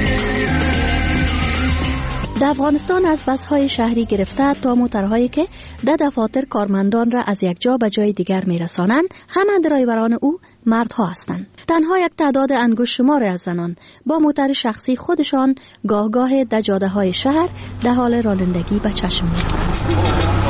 در افغانستان از بس‌های شهری گرفته تا موترهایی که در دفاتر کارمندان را از یک جا به جای دیگر می‌رسانند، همه درایوران او مردها هستند. تنها یک تعداد انگشت شمار از زنان با موتر شخصی خودشان گاه گاه در جاده‌های شهر در حال رانندگی به چشم می‌خورند.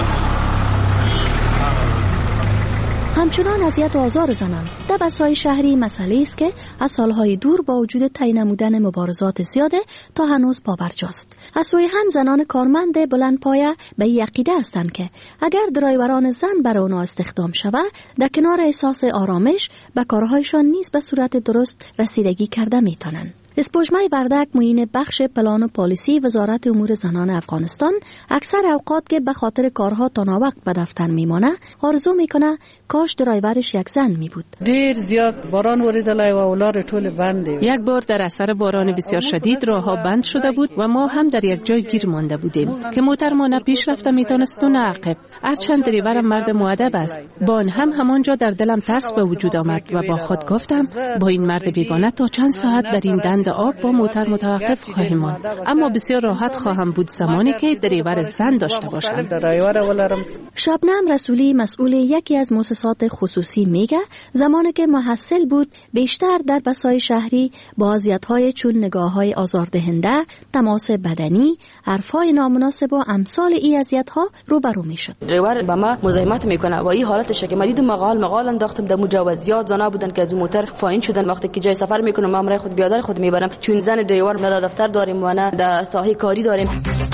همچنان اذیت و آزار زنان در بس‌های شهری مسئله است که از سالهای دور با وجود طی نمودن مبارزات زیاده تا هنوز پابرجاست. از سوی هم زنان کارمند بلندپایه به این عقیده هستند که اگر درایوران زن بر آنها استخدام شود، در کنار احساس آرامش به کارهایشان نیز به صورت درست رسیدگی کرده میتونند. اسپوجمای وردک معین بخش پلان و پالیسی وزارت امور زنان افغانستان اکثر اوقات که به خاطر کارها تا ناوقت به دفتر میمانه آرزو میکنه کاش درایورش یک زن می بود. دیر زیاد باران وریدلای و اولار طول بنده. یک بار در اثر باران بسیار شدید راهها بند شده بود و ما هم در یک جای گیر مانده بودیم که موتر ما نه پیش رفته میتونست و نه عقب. هرچند دریورم مرد مؤدب است، با آن هم همانجا در دلم ترس به وجود آمد و با خود گفتم با این مرد بیگانه تا چند ساعت در این دند بند آب با موتر متوقف خواهیم ماند، اما بسیار راحت خواهم بود زمانی که دریور زن داشته باشم. شبنم رسولی مسئول یکی از مؤسسات خصوصی میگه زمانی که محصل بود بیشتر در بسای شهری با اذیت‌های چون نگاه‌های آزاردهنده، تماس بدنی، حرف‌های نامناسب و امثال این اذیت‌ها روبرو میشد. دریور با ما مزاحمت میکنه و این حالتشه که ما دیدم مقال مقال انداختم در مجوز، زیاد زنا بودن که از موتر فاین شدن وقتی که جای سفر میکنم مامرای خود بیادر خود میبرم، چون زن دریور در دفتر داریم و نه در ساحه کاری داریم.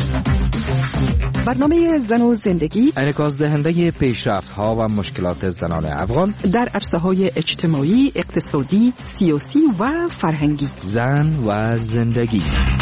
برنامه زن و زندگی انعکاس دهنده پیشرفت‌ها و مشکلات زنان افغان در عرصه‌های اجتماعی، اقتصادی، سیاسی و فرهنگی. زن و زندگی.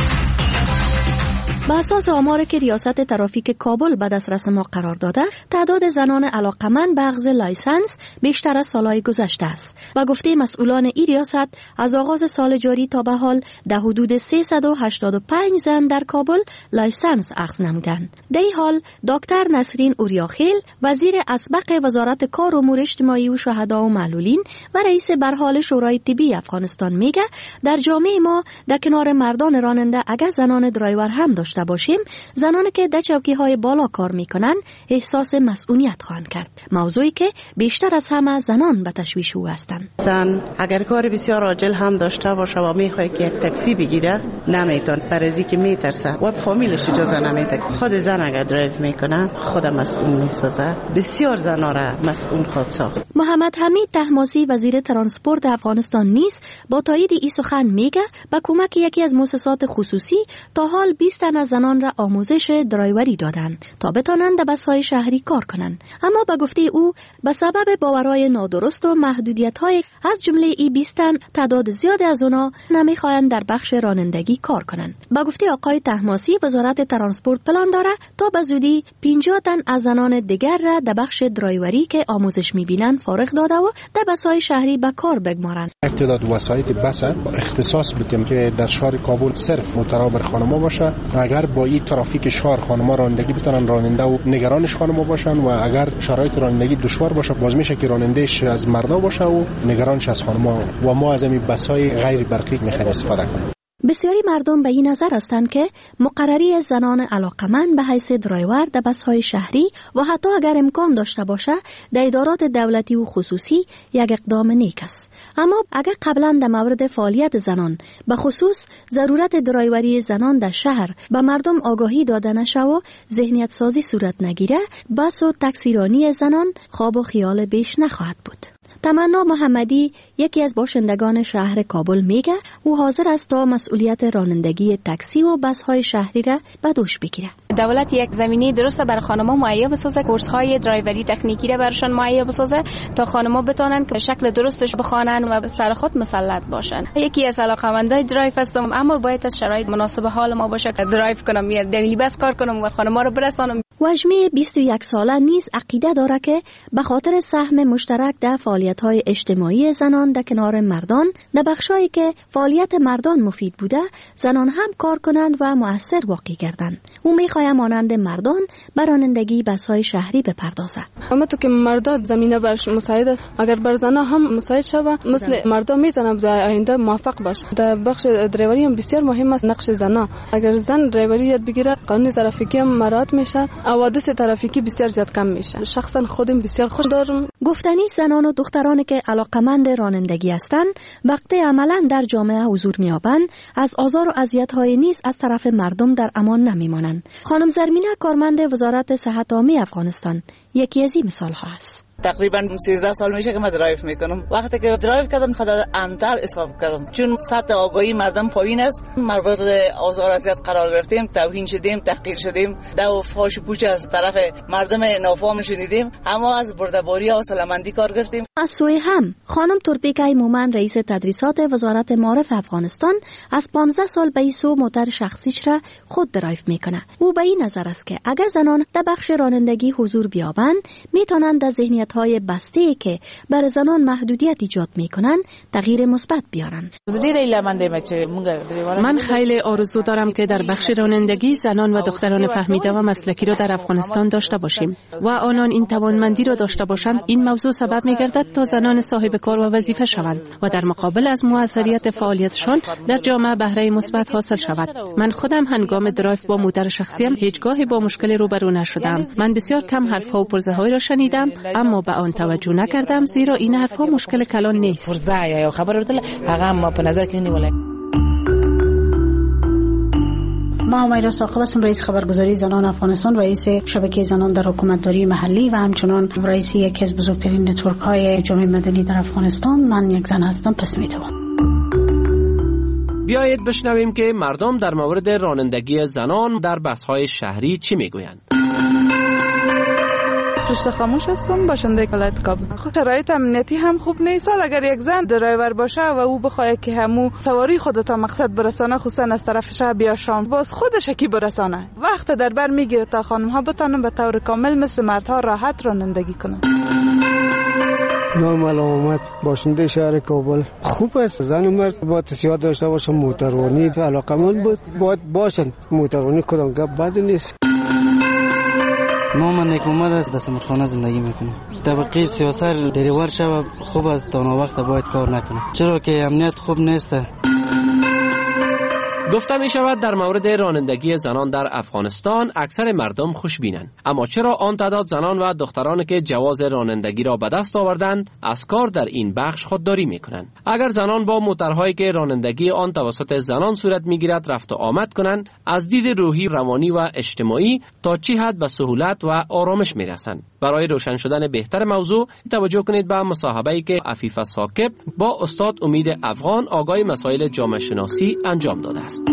به اساس آماری که ریاست ترافیک کابل به دسترس ما قرار داده، تعداد زنان علاقمند به اخذ لایسنس بیشتر از سالهای گذشته است. و گفته مسئولان این ریاست از آغاز سال جاری تا به حال در حدود سیصد و هشتاد و پنج زن در کابل لایسنس اخذ نمودند. در این حال دکتر نسرین اوریاخیل، وزیر اسبق وزارت کار و امور اجتماعی و شهدا و معلولین و رئیس برحال شورای طبی افغانستان میگه در جامعه ما در کنار مردان راننده اگر زنان درایور هم داشته باشیم، زنانی که در چوکی‌های بالا کار میکنن احساس مسئولیت خواهند کرد، موضوعی که بیشتر از همه زنان به تشویش او هستند. زن اگر کار بسیار عاجل هم داشته باشه و میخواد که یک تاکسی بگیره نمیتون، برای که میترسه و فامیلش اجازه نمیده. خود زن اگر درایو میکنه خود مسئول میسازه، بسیار زنا را مسئول خود ساخت. محمد حمید طهماسي وزیر ترانسپورت افغانستان نیز با تایید این سخن میگه با کمک یکی از مؤسسات خصوصی تا حال بیست تن از زنان را آموزش درایوری دادند تا بتانند در بس‌های شهری کار کنند، اما به گفته او به سبب باورهای نادرست و محدودیت‌های از جمله این بیست تن تعداد زیاد از آنها نمیخواهند در بخش رانندگی کار کنند. به گفته آقای طهماسي وزارت ترانسپورت پلان داره تا به زودی پنجاه تن از زنان دیگر را در بخش درایوری که آموزش می‌بینند فارغ داده و در بس‌های شهری به کار بگمارند. تعداد وسایط بس اختصاص بدیم که در شهر کابل صرف متراور خانم‌ها باشه. اگر با این ترافیک شهر خانم‌ها رانندگی بتونن راننده و نگرانش خانم‌ها باشن و اگر شرایط رانندگی دشوار باشه باز میشه که رانندهش از مردا باشه و نگرانش از خانم‌ها و ما از این بسای غیر برقی می‌خوایم استفاده کنیم. بسیاری مردم به این نظر هستند که مقرری زنان علاقمند به حیث درایور در بس‌های شهری و حتی اگر امکان داشته باشه در ادارات دولتی و خصوصی یک اقدام نیک است. اما اگر قبلا در مورد فعالیت زنان به خصوص ضرورت درایوری زنان در شهر به مردم آگاهی داده نشه و ذهنیت سازی صورت نگیره، بس و تکثیرانی زنان خواب و خیال بیش نخواهد بود. تمنا محمدی یکی از باشندگان شهر کابل میگه او حاضر است تا مسئولیت رانندگی تاکسی و بس‌های شهری را به دوش بگیره. دولت یک زمینه درست برای خانم‌ها مهیا بسازه، کورس‌های درایوری تکنیکی را براشون مهیا بسازه تا خانم‌ها بتونن که شکل درستش بخوانن و سر خود مسلط باشن. یکی از علاقه‌مندای درایو هستم، اما باید از شرایط مناسب حال ما باشه که درایو کنم یا دمی بس کار کنم و خانم‌ها رو برسانم. وجمی بیست و یک ساله نیز عقیده داره که به خاطر سهم مشترک در فعالیت‌های اجتماعی زنان در کنار مردان در بخشایی که فعالیت مردان مفید بوده زنان هم کار کنند و مؤثر واقع گردند. او می‌خواهد مانند مردان بر رانندگی بس‌های شهری بپردازه. اما تو که مردان زمینه برش مساعد است، اگر بر زنان هم مساعد شود مثل مردان میتونن در آینده موفق باشه. در بخش درایوری هم بسیار مهم است نقش زنان. اگر زن درایوری یاد بگیره قانون ترافیکی هم مراعات میشه، حوادث ترافیکی بسیار زیاد کم میشه. شخصا خودم بسیار خوش دارم. گفتنی زنان و دخترانی که علاقمند رانندگی هستند وقتی عملا در جامعه حضور می‌یابند از آزار و اذیت‌های نیز از طرف مردم در امان نمی‌مانند. خانم زرمینه کارمند وزارت صحت عامه افغانستان یکی از این مثال‌ها است. تقریبا سیزده سال میشه که من درایو میکنم. وقتی که درایو کردم خدا امتر حساب کردم، چون سطح آگاهی مردم پایین است. مربوط آزار و اذیت قرار گرفتیم، توهین شدیم، تحقیر شدیم، دو فاش پوچ از طرف مردم نافهم شنیدیم، اما از بردباری و سلامتی کار گرفتیم. از سوی هم خانم تورپیکای مومن رئیس تدریسات وزارت معارف افغانستان از پانزده سال به ایسو موتر شخصیش را خود درایو میکنه. او به این نظر است که اگر زنان در بخش رانندگی حضور بیابند میتونند در ذهنیت های بسته که بر زنان محدودیت ایجاد میکنن تغییر مثبت بیارن. من خیلی آرزو دارم که در بخش رانندگی زنان و دختران فهمیده و مسلکی را در افغانستان داشته باشیم و آنان این توانمندی را داشته باشند. این موضوع سبب می‌گردد تا زنان صاحب کار و وظیفه شوند و در مقابل از موثریت فعالیتشان در جامعه بهره مثبت حاصل شود. من خودم هنگام درایو با موتر شخصیم هیچگاهی با مشکلی روبرو نشدم. من بسیار کم حرف‌ها و پرزه‌هایی را شنیدم اما به آن توجه نکردم زیرا این حرف‌ها مشکل کلان نیست. پرزه یا خبر ورتل هغه ما په نظر کې نیولای. ما امیرا ثاقب هستم، رئیس خبرگزاری زنان افغانستان، رئیس شبکه زنان در حکومتداری محلی و همچنان رئیس یکی از بزرگترین نتورک های جامعه مدنی در افغانستان. من یک زن هستم، پس میتوان. بیایید بشنویم که مردم در مورد رانندگی زنان در بس‌های شهری چی میگویند. پشت خاموش هستم، باشنده ولایت کابل. خب شرایط امنیتی هم خوب نیست. اگر یک زن درایور باشه و او بخواد که همو سواری خود تا مقصد برسانه، خصوصا از طرف شب یا شام، باز خودش کی برسانه، وقت در بر میگیره تا خانم ها بتونن به طور کامل مثل مردها راحت رانندگی کنن. نام علامت، باشنده شهر کابل. خوب است زن و مرد باید تسهیلات داشته باشن، موتروانی علاقمند بود باید باشن. موتروانی کدام گپ بد نیست. نام نیک محمد است، در سمتخانه زندگی میکنم. طبقه سیاست دریور شب خوب است، تا وقت باید کار نکنه چرا که امنیت خوب نیست. گفته می شود در مورد رانندگی زنان در افغانستان اکثر مردم خوشبینند، اما چرا آن تعداد زنان و دختران که جواز رانندگی را به دست آوردند از کار در این بخش خودداری می کنند؟ اگر زنان با موترهایی که رانندگی آن توسط زنان صورت می گیرد رفت و آمد کنند، از دید روحی، روانی و اجتماعی تا چه حد به سهولت و آرامش می رسند؟ برای روشن شدن بهتر موضوع توجه کنید به مصاحبه‌ای که عفیفه ثاقب با استاد امید افغان آگاه مسائل جامعه شناسی انجام داده است.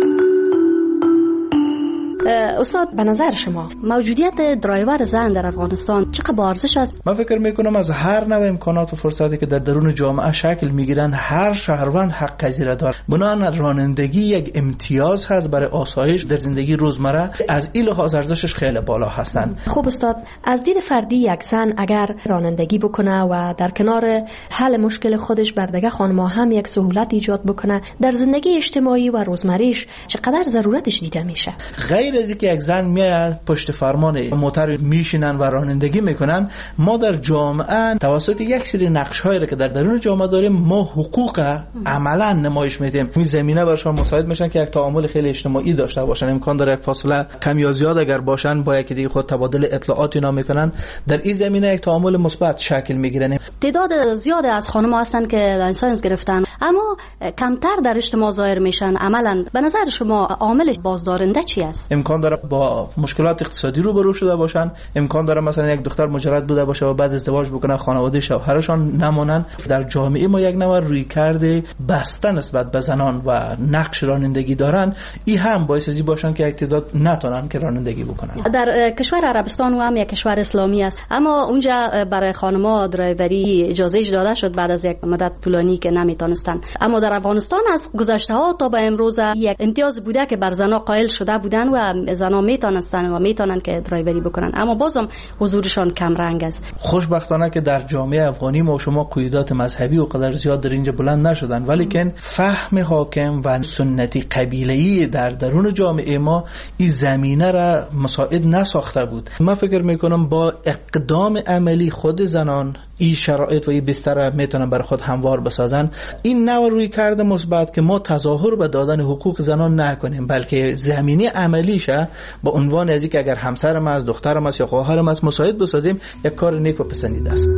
استاد به نظر شما موجودیت درایور زن در افغانستان چقدر با ارزش است؟ من فکر میکنم از هر نوع امکانات و فرصتی که در درون جامعه شکل میگیرن هر شهروند حق پذیره داره. بنابراین رانندگی یک امتیاز هست برای آسایش در زندگی روزمره، از این لحاظ ارزشش خیلی بالا هستند. خوب استاد، از دید فردی یک زن اگر رانندگی بکنه و در کنار حل مشکل خودش بر دیگه خانم‌ها هم یک سهولت ایجاد بکنه، در زندگی اجتماعی و روزمره‌اش چقدر ضرورتش دیده میشه؟ غیر از اینکه یک زن میاد پشت فرمان موتر میشینن و رانندگی میکنن، ما در جامعه توسط یک سری نقش‌هایی که در درون جامعه داریم ما حقوق عملا نمایش میدیم. این زمینه براشون مساعد میشن که یک تعامل خیلی اجتماعی داشته باشن. امکان داره یک فاصله کم یا زیاد اگر باشن با یکی دیگه خود تبادل اطلاعات اینا میکنن، در این زمینه یک تعامل مثبت شکل میگیرن. تعداد زیاد از خانم‌ها هستن که لایسنس گرفتن اما کمتر در اجتماع ظاهر میشن. عملا به نظر شما عامل بازدارنده چی است؟ امکان داره با مشکلات اقتصادی روبرو شده باشن، امکان داره مثلا یک دختر مجرد بوده باشه و بعد ازدواج بکنه خانواده شوهرشان نمونن. در جامعه ما یک نوع روی کرده بسته نسبت به زنان و نقش رانندگی دارن، این هم باعث ازی باشن که تعداد نتونن که رانندگی بکنن. در کشور عربستان و هم یک کشور اسلامی است اما اونجا برای خانم‌ها درایوری اجازه داده شد بعد از یک مدت طولانی که نمیتونستن. اما در افغانستان از گذشته ها تا به امروز یک امتیاز بوده که بر زنان قائل شده بودن و زنان میتونستن و میتونن که درایوری بکنن، اما بازم حضورشان کم رنگ است. خوشبختانه که در جامعه افغانی ما و شما قیودات مذهبی و قدر زیاد در اینجا بلند نشدن، ولیکن فهم حاکم و سنتی قبیله‌ای در درون جامعه ما این زمینه را مساعد نساخته بود. من فکر میکنم با اقدام عملی خود زنان این شرایط و این بستر میتونن برای خود هموار بسازن. این نوع روی کرده مثبت که ما تظاهر به دادن حقوق زنان نکنیم، بلکه زمینه عملیشه با عنوان از اینکه اگر همسرم است، دخترم است یا خواهرم است مساعد بسازیم، یک کار نیک و پسندیده است.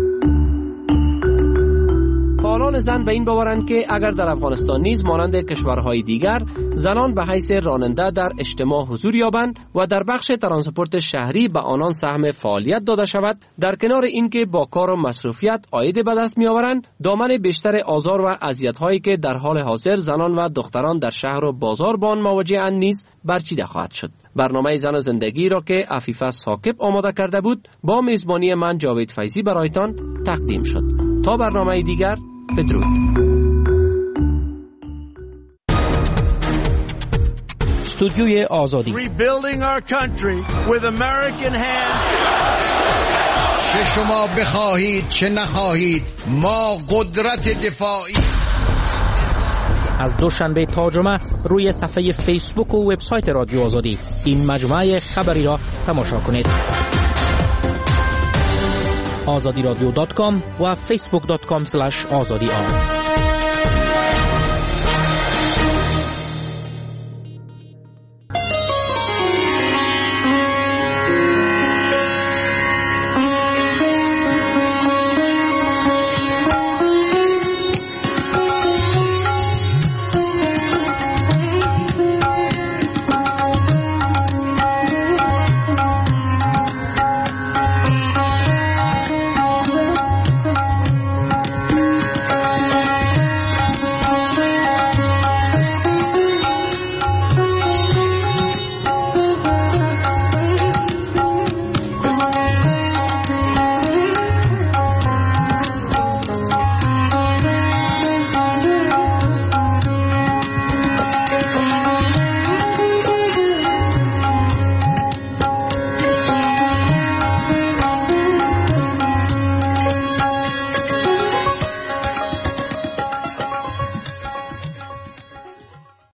فعالان زن به این باورند که اگر در افغانستان نیز مانند کشورهای دیگر زنان به حیث راننده در اجتماع حضور یابند و در بخش ترانسپورت شهری به آنان سهم فعالیت داده شود، در کنار اینکه با کار و مصروفیت عاید به دست میآورند، دامن بیشتر آزار و اذیت‌هایی که در حال حاضر زنان و دختران در شهر و بازار با آن مواجه‌اند نیز برچیده خواهد شد. برنامه زن و زندگی را که عفیفه ثاقب آماده کرده بود با میزبانی من جاوید فیضی برایتان تقدیم شد. تا برنامه دیگر بدرود. استودیوی آزادی. Rebuilding our country with American hands. چه شما بخواهید چه نخواهید ما قدرت دفاعی. از دوشنبه تا جمعه روی صفحه فیسبوک و وبسایت رادیو آزادی این مجموعه خبری را تماشا کنید. آزادی رادیو دات کام و فیسبوک دات کام اسلش آزادی آن.